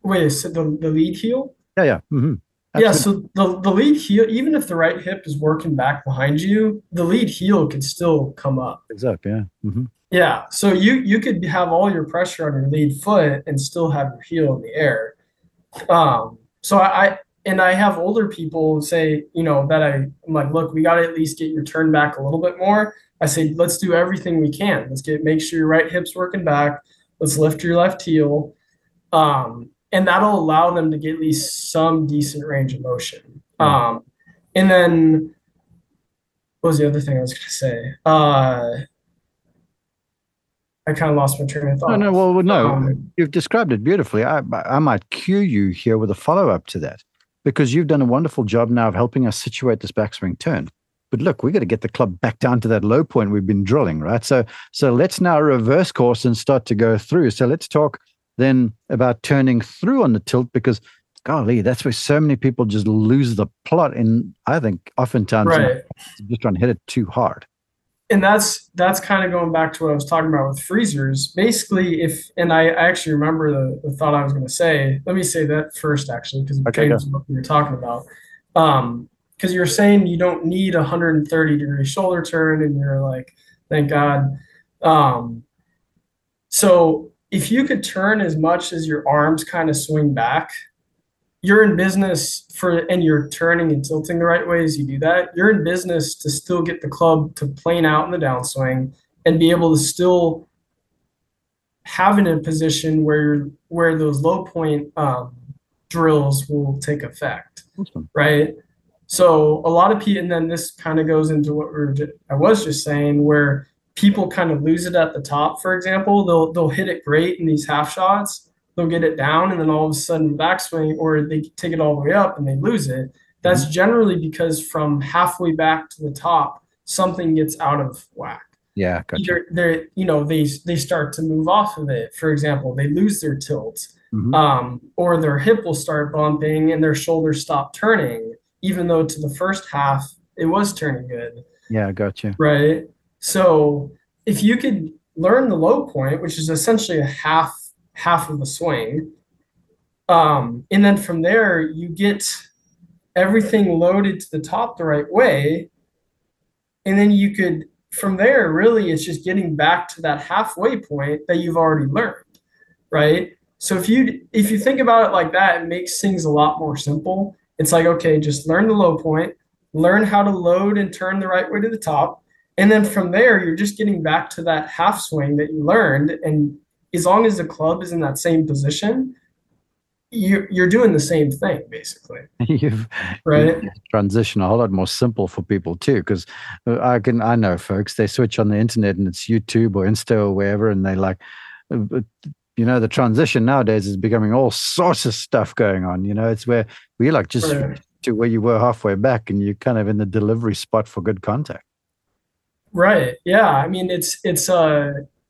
wait, so the, the lead heel? Yeah, yeah. hmm Yeah, Absolutely. so the, the lead heel, even if the right hip is working back behind you, the lead heel could still come up. It's up, yeah. hmm Yeah, so you you could have all your pressure on your lead foot and still have your heel in the air. Um, so I, I and I have older people say, you know, that I, I'm like, look, we got to at least get your turn back a little bit more. I say, let's do everything we can. Let's get make sure your right hip's working back. Let's lift your left heel. Um, and that'll allow them to get at least some decent range of motion. Yeah. Um, and then what was the other thing I was going to say? Uh, I kind of lost my train of No, thought. no, well, well, no, Um, you've described it beautifully. I, I might cue you here with a follow up to that because you've done a wonderful job now of helping us situate this backswing turn. But look, we got to get the club back down to that low point we've been drilling, right? So, so let's now reverse course and start to go through. So let's talk then about turning through on the tilt because, golly, that's where so many people just lose the plot. And I think oftentimes right. just trying to hit it too hard. And that's that's kind of going back to what I was talking about with freezers. Basically, if and I, I actually remember the, the thought I was going to say. Let me say that first, actually, because it Okay, pertains to what we were talking about. Um, because you're saying you don't need a one hundred thirty degree shoulder turn, and you're like, thank God. Um, so if you could turn as much as your arms kind of swing back, you're in business for, and you're turning and tilting the right way as you do that, you're in business to still get the club to plane out in the downswing and be able to still have it in a position where where those low point um, drills will take effect, awesome. right? So a lot of people, and then this kind of goes into what we were just, I was just saying, where people kind of lose it at the top. For example, they'll they'll hit it great in these half shots, they'll get it down, and then all of a sudden backswing, or they take it all the way up and they lose it. That's mm-hmm. generally because from halfway back to the top, something gets out of whack. Yeah, gotcha. Either they're, you know, they they start to move off of it. For example, they lose their tilt, mm-hmm. um, or their hip will start bumping and their shoulders stop turning, even though to the first half it was turning good. Yeah, I got you. Right. So if you could learn the low point, which is essentially a half half of a swing, um, and then from there you get everything loaded to the top the right way, and then you could from there really it's just getting back to that halfway point that you've already learned, right? So if you if you think about it like that, it makes things a lot more simple. It's like, okay, just learn the low point, learn how to load and turn the right way to the top, and then from there you're just getting back to that half swing that you learned, and as long as the club is in that same position, you, you're doing the same thing, basically. You've right you've transition a whole lot more simple for people too, because I can I know folks, they switch on the internet and it's YouTube or Insta or wherever, and they like, you know, the transition nowadays is becoming all sorts of stuff going on. You know, it's where we like just right. to where you were halfway back, and you're kind of in the delivery spot for good contact. Right. Yeah. I mean, it's it's uh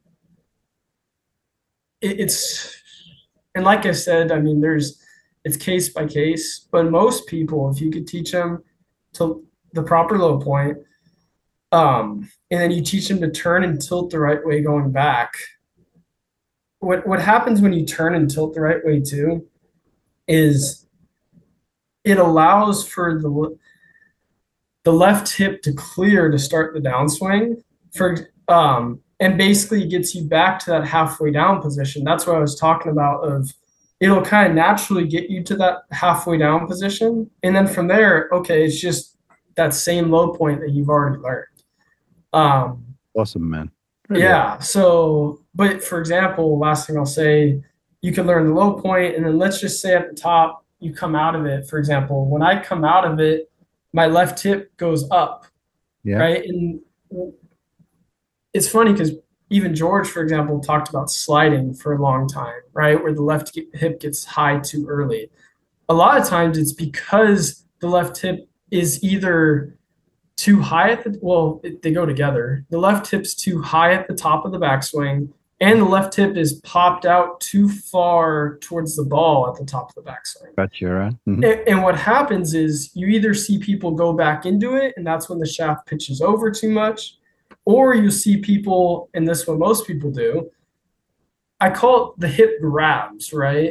it's and like I said, I mean, there's it's case by case, but most people, if you could teach them to the proper low point, um, and then you teach them to turn and tilt the right way going back. What what happens when you turn and tilt the right way too is it allows for the the left hip to clear to start the downswing for um and basically gets you back to that halfway down position. That's what I was talking about of it'll kind of naturally get you to that halfway down position. And then from there, okay, it's just that same low point that you've already learned. Um, awesome, man. Really yeah. So, but for example, last thing I'll say, you can learn the low point, and then let's just say at the top, you come out of it. For example, when I come out of it, my left hip goes up, yeah. right? And it's funny because even George, for example, talked about sliding for a long time, right? Where the left hip gets high too early. A lot of times it's because the left hip is either too high at the, well, it, they go together. The left hip's too high at the top of the backswing, and the left hip is popped out too far towards the ball at the top of the backswing. Gotcha, right? Mm-hmm. And, and what happens is you either see people go back into it, and that's when the shaft pitches over too much, or you see people, and this is what most people do, I call it the hip grabs, right?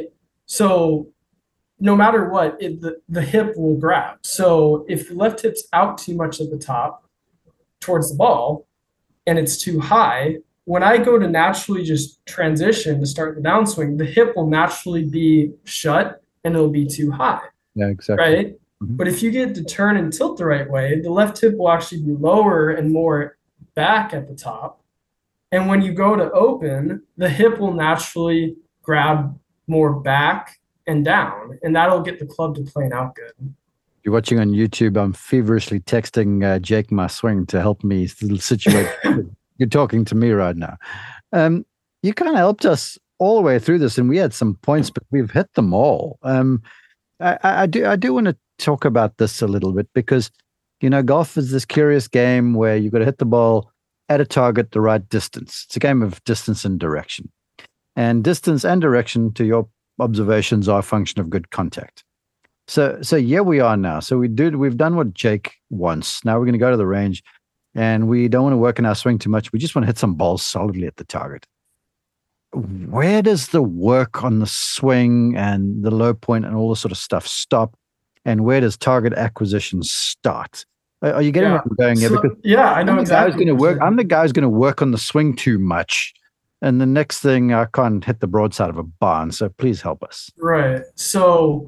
So no matter what, it, the, the hip will grab. So if the left hip's out too much at the top towards the ball and it's too high, when I go to naturally just transition to start the downswing, the hip will naturally be shut and it'll be too high, Yeah, exactly. right? Mhm. But if you get to turn and tilt the right way, the left hip will actually be lower and more back at the top. And when you go to open, the hip will naturally grab more back and down, and that'll get the club to plane out good. You're watching on YouTube. I'm feverishly texting uh, Jake my swing to help me situate. You're talking to me right now. Um, you kind of helped us all the way through this, and we had some points, but we've hit them all. Um, I, I do I do want to talk about this a little bit because, you know, golf is this curious game where you've got to hit the ball at a target the right distance. It's a game of distance and direction. And distance and direction, to your observations, are a function of good contact. So so here we are now. So we did we've done what Jake wants. Now we're going to go to the range, and we don't want to work in our swing too much. We just want to hit some balls solidly at the target. Where does the work on the swing and the low point and all this sort of stuff stop? And where does target acquisition start? Are you getting Yeah. where I'm going here? So, Because yeah, I know I'm the guy who's exactly. going to what you're work. saying. I'm the guy who's going to work on the swing too much, and the next thing I can't hit the broadside of a barn. So please help us. Right. So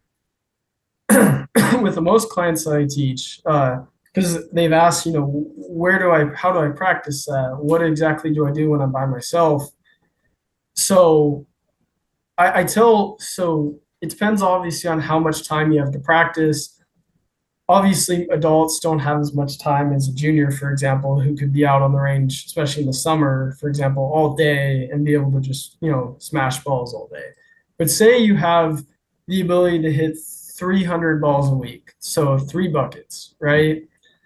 with the most clients that I teach, because they've asked, you know, where do I, how do I practice that? What exactly do I do when I'm by myself? So I, I tell, so it depends obviously on how much time you have to practice. Obviously, adults don't have as much time as a junior, for example, who could be out on the range, especially in the summer, for example, all day and be able to just, you know, smash balls all day. But say you have the ability to hit three hundred balls a week, so three buckets, right?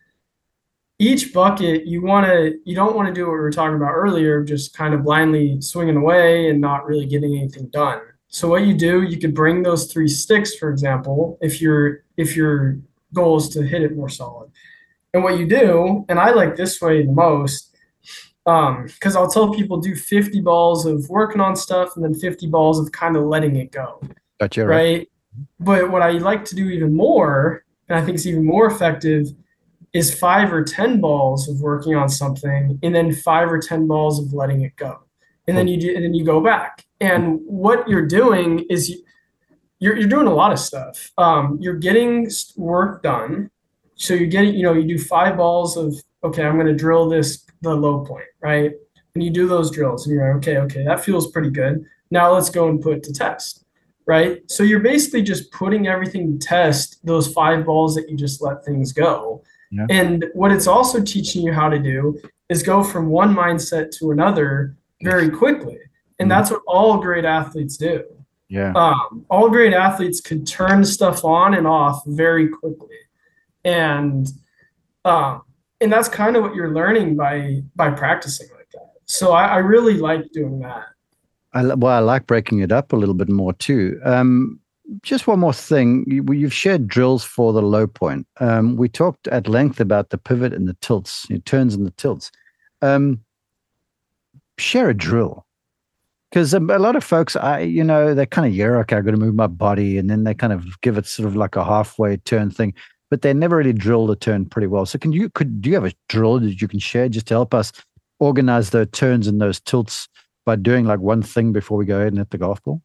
Each bucket, you want to, you don't want to do what we were talking about earlier, just kind of blindly swinging away and not really getting anything done. So what you do, you could bring those three sticks, for example, if you're if your goal is to hit it more solid. And what you do, and I like this way the most, um, because I'll tell people do fifty balls of working on stuff and then fifty balls of kind of letting it go, Gotcha, right? right? But what I like to do even more, and I think it's even more effective, is five or ten balls of working on something and then five or ten balls of letting it go. And then Cool. you do, and then you go back. And what you're doing is you, you're, you're doing a lot of stuff. Um, you're getting work done. So you're getting, you know, you do five balls of, okay, I'm going to drill this, the low point, right? And you do those drills and you're like, okay, okay, that feels pretty good. Now let's go and put it to test, right? So you're basically just putting everything to test those five balls that you just let things go. Yeah. And what it's also teaching you how to do is go from one mindset to another very quickly. And Mhm. that's what all great athletes do. Yeah. Um, all great athletes could turn stuff on and off very quickly. And um, and that's kind of what you're learning by by practicing like that. So I, I really like doing that. I, li- well, I like breaking it up a little bit more too. Um, just one more thing. You, you've shared drills for the low point. Um, we talked at length about the pivot and the tilts, your turns and the tilts. Um, share a drill. Because a, a lot of folks, I, you know, they kind of, yeah, okay, I've got to move my body. And then they kind of give it sort of like a halfway turn thing, but they never really drill the turn pretty well. So can you, could, do you have a drill that you can share just to help us organize those turns and those tilts by doing like one thing before we go ahead and hit the golf ball?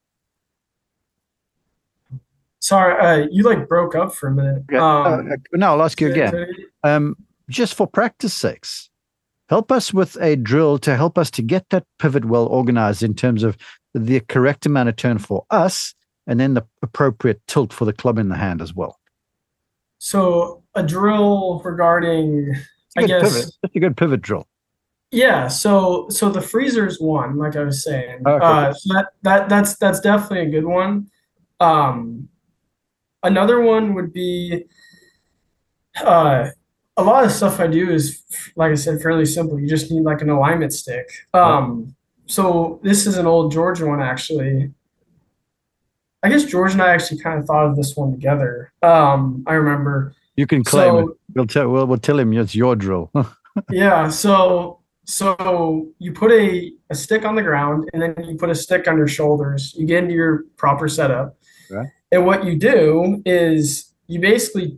Sorry, uh, you like broke up for a minute. Yeah. Um, Uh, no, I'll ask you say- again. say- Um, just for practice sakes, help us with a drill to help us to get that pivot well organized in terms of the correct amount of turn for us and then the appropriate tilt for the club in the hand as well. So a drill regarding, It's a I good guess, pivot. Just a good pivot drill. yeah. So so the freezer's one, like I was saying. Okay. Uh, so that that that's that's definitely a good one. Um, another one would be uh, a lot of stuff I do is, like I said, fairly simple. You just need like an alignment stick. Um, so this is an old Georgia one, actually. I guess George and I actually kind of thought of this one together. Um, I remember. You can claim it. So We'll tell, we'll, we'll tell him it's your drill. yeah, so So you put a, a stick on the ground and then you put a stick on your shoulders. You get into your proper setup. Right. And what you do is you basically,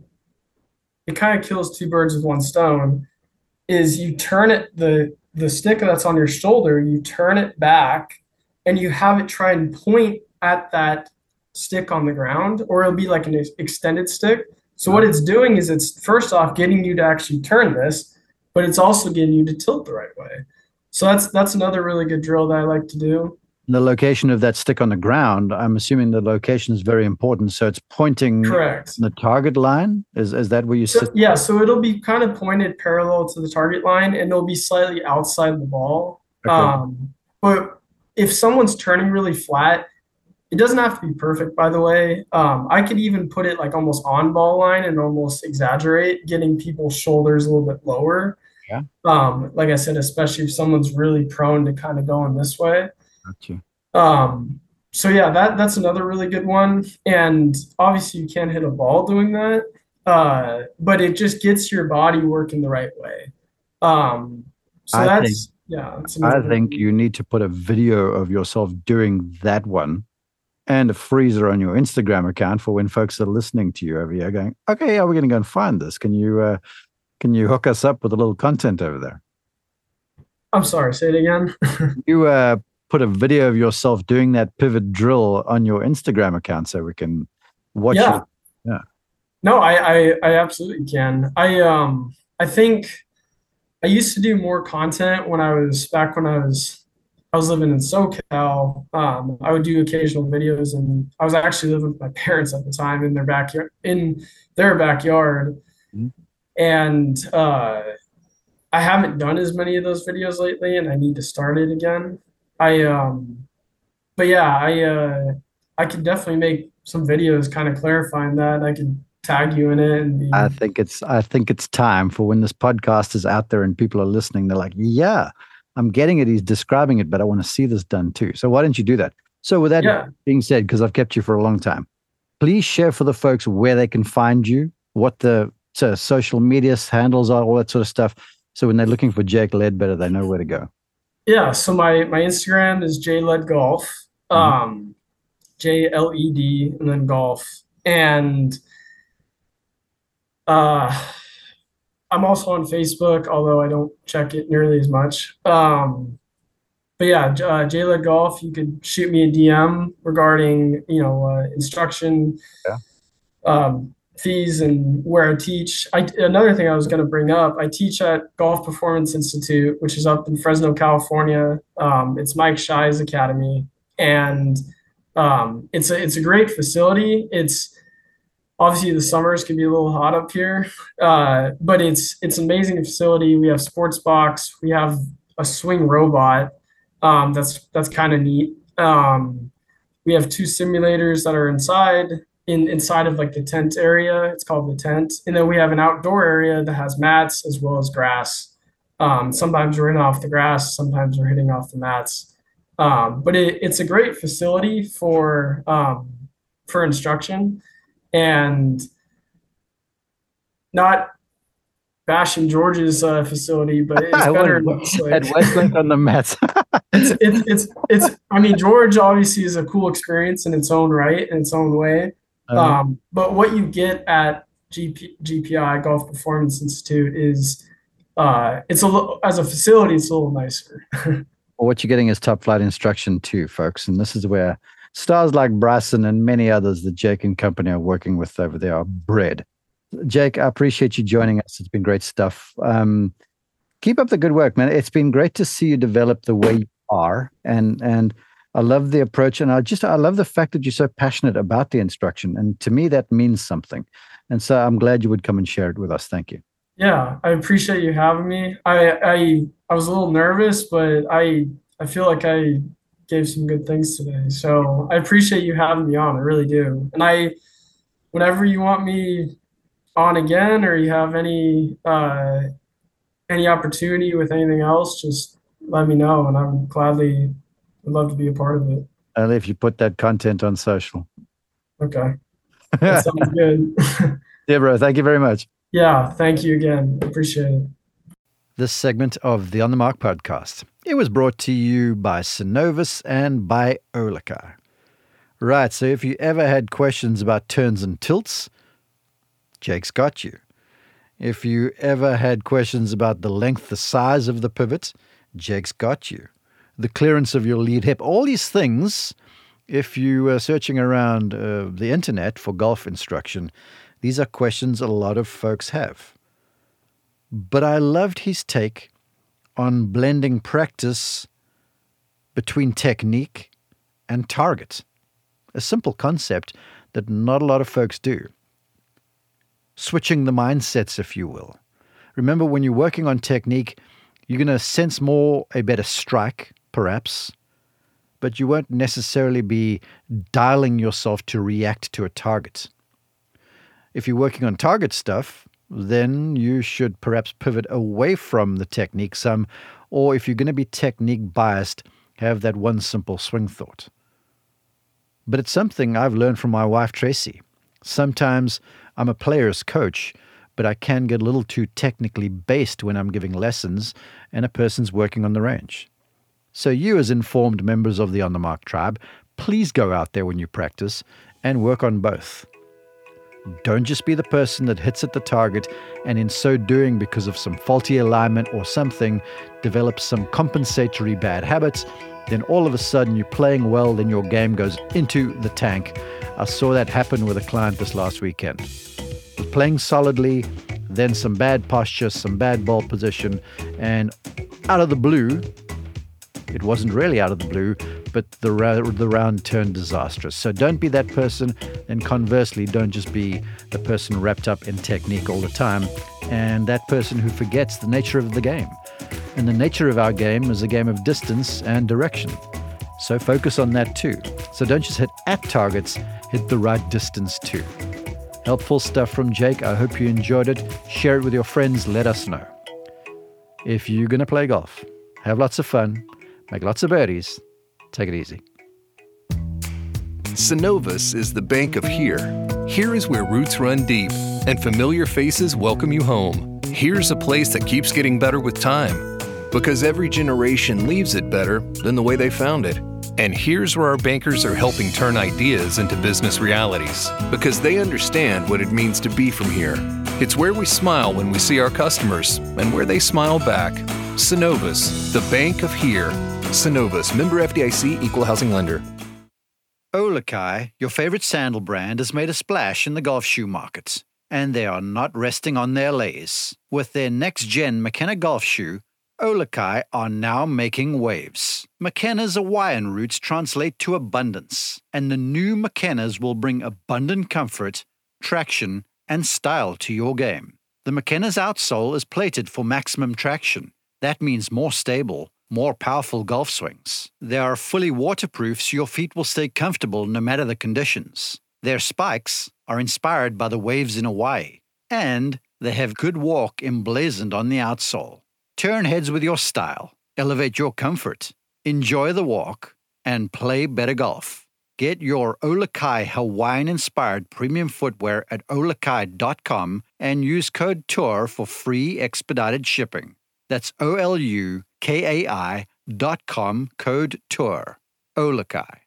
it kind of kills two birds with one stone, is you turn it, the, the stick that's on your shoulder, you turn it back and you have it try and point at that stick on the ground, or it'll be like an ex- extended stick. So what it's doing is it's first off getting you to actually turn this, but it's also getting you to tilt the right way. So that's that's another really good drill that I like to do. The location of that stick on the ground, I'm assuming the location is very important. So it's pointing Correct. the target line. Is is that where you So sit? yeah, so it'll be kind of pointed parallel to the target line, and it'll be slightly outside the ball. Okay. Um, but if someone's turning really flat, it doesn't have to be perfect, by the way. Um, I could even put it like almost on ball line and almost exaggerate, getting people's shoulders a little bit lower. Yeah. Um, like I said, especially if someone's really prone to kind of going this way. Got you. Um, so yeah, that that's another really good one. And obviously you can't hit a ball doing that. Uh, but it just gets your body working the right way. Um, so I think that's yeah, that's I another think one. you need to put a video of yourself doing that one and a freezer on your Instagram account for when folks are listening to you over here going, okay, yeah, we're going to go and find this. Can you uh, can you hook us up with a little content over there? I'm sorry, say it again. You uh, put a video of yourself doing that pivot drill on your Instagram account so we can watch Yeah. it. Yeah. No, I, I I absolutely can. I um I think I used to do more content when I was back when I was I was living in SoCal. Um, I would do occasional videos, and I was actually living with my parents at the time in their backyard in their backyard. Mhm. And uh, I haven't done as many of those videos lately, and I need to start it again. I um, but yeah, I uh, I could definitely make some videos kind of clarifying that. I could tag you in it and I be think it's I think it's time for when this podcast is out there and people are listening, they're like, yeah, I'm getting it. He's describing it, but I want to see this done too. So why don't you do that? So with that yeah. being said, because I've kept you for a long time, please share for the folks where they can find you, what the so social media handles are, all that sort of stuff. So when they're looking for Jake Ledbetter, they know where to go. Yeah, so my my Instagram is jled golf, Mhm. um, J L E D, and then golf. And uh, I'm also on Facebook, although I don't check it nearly as much. Um, but yeah, J- uh, jled golf. You could shoot me a D M regarding you know uh, instruction, Yeah. um, fees, and where I teach. I, another thing I was going to bring up, I teach at Golf Performance Institute, which is up in Fresno, California. Um, it's Mike Shy's academy, and um, it's a it's a great facility. It's obviously the summers can be a little hot up here, uh, but it's it's an amazing facility. We have sports box, we have a swing robot. Um, that's that's kind of neat. Um, we have two simulators that are inside in inside of like the tent area. It's called the tent, and then we have an outdoor area that has mats as well as grass. Um, sometimes we're hitting off the grass, sometimes we're hitting off the mats. Um, but it, it's a great facility for um, for instruction, and not bashing George's uh, facility, but it's I better in was at Westlake. Westlake on the mats. It's it's it's it's I mean George obviously is a cool experience in its own right, in its own way. Uh, Um, but what you get at G P, G P I Golf Performance Institute is uh it's a little as a facility it's a little nicer. what you're getting is top flight instruction too, folks. And this is where stars like Bryson and many others that Jake and company are working with over there are bred. Jake, I appreciate you joining us. It's been great stuff. Um, keep up the good work, man. It's been great to see you develop the way you are. And and I love the approach. And I just I love the fact that you're so passionate about the instruction. And to me, that means something. And so I'm glad you would come and share it with us. Thank you. Yeah, I appreciate you having me. I I I was a little nervous, but I I feel like I gave some good things today. So I appreciate you having me on. I really do. And I whenever you want me on again or you have any uh any opportunity with anything else, just let me know and I'm gladly would love to be a part of it. Only if you put that content on social. Okay. That sounds good. Deborah, thank you very much. Yeah, thank you again. Appreciate it. this segment of the On the Mark podcast. It was brought to you by Synovus and by Olakai. Right, so if you ever had questions about turns and tilts, Jake's got you. If you ever had questions about the length, the size of the pivot, Jake's got you. The clearance of your lead hip, all these things, if you are searching around uh, the internet for golf instruction, these are questions a lot of folks have. But I loved his take on blending practice between technique and target. A simple concept that not a lot of folks do. Switching the mindsets, if you will. Remember, when you're working on technique, you're going to sense more a better strike, perhaps, but you won't necessarily be dialing yourself to react to a target. If you're working on target stuff, then you should perhaps pivot away from the technique some, or if you're going to be technique biased, have that one simple swing thought. But it's something I've learned from my wife, Tracy. Sometimes I'm a player's coach, but I can get a little too technically based when I'm giving lessons and a person's working on the range. So you, as informed members of the On the Mark tribe, please go out there when you practice and work on both. Don't just be the person that hits at the target and in so doing, because of some faulty alignment or something, develops some compensatory bad habits. Then all of a sudden you're playing well, then your game goes into the tank. I saw that happen with a client this last weekend. Was playing solidly, then some bad posture, some bad ball position, and out of the blue, it wasn't really out of the blue, but the, ra- the round turned disastrous. So don't be that person, and conversely, don't just be the person wrapped up in technique all the time, and that person who forgets the nature of the game. And the nature of our game is a game of distance and direction. So focus on that too. So don't just hit at targets, hit the right distance too. Helpful stuff from Jake. I hope you enjoyed it. Share it with your friends. Let us know. If you're going to play golf, have lots of fun, make lots of birdies, take it easy. Synovus is the bank of here. Here is where roots run deep and familiar faces welcome you home. Here's a place that keeps getting better with time, because every generation leaves it better than the way they found it. And here's where our bankers are helping turn ideas into business realities, because they understand what it means to be from here. It's where we smile when we see our customers and where they smile back. Synovus, the bank of here. Synovus, member F D I C, equal housing lender. Olakai, your favorite sandal brand, has made a splash in the golf shoe market, and they are not resting on their lays. With their next-gen McKenna golf shoe, Olakai are now making waves. McKenna's Hawaiian roots translate to abundance, and the new McKennas will bring abundant comfort, traction, and style to your game. The McKenna's outsole is plated for maximum traction. That means more stable, more powerful golf swings. They are fully waterproof, so your feet will stay comfortable no matter the conditions. Their spikes are inspired by the waves in Hawaii, and they have good walk emblazoned on the outsole. Turn heads with your style, elevate your comfort, enjoy the walk, and play better golf. Get your Olakai Hawaiian-inspired premium footwear at olakai dot com and use code TOUR for free expedited shipping. That's O L U K A I dot com, code TOUR. Olakai.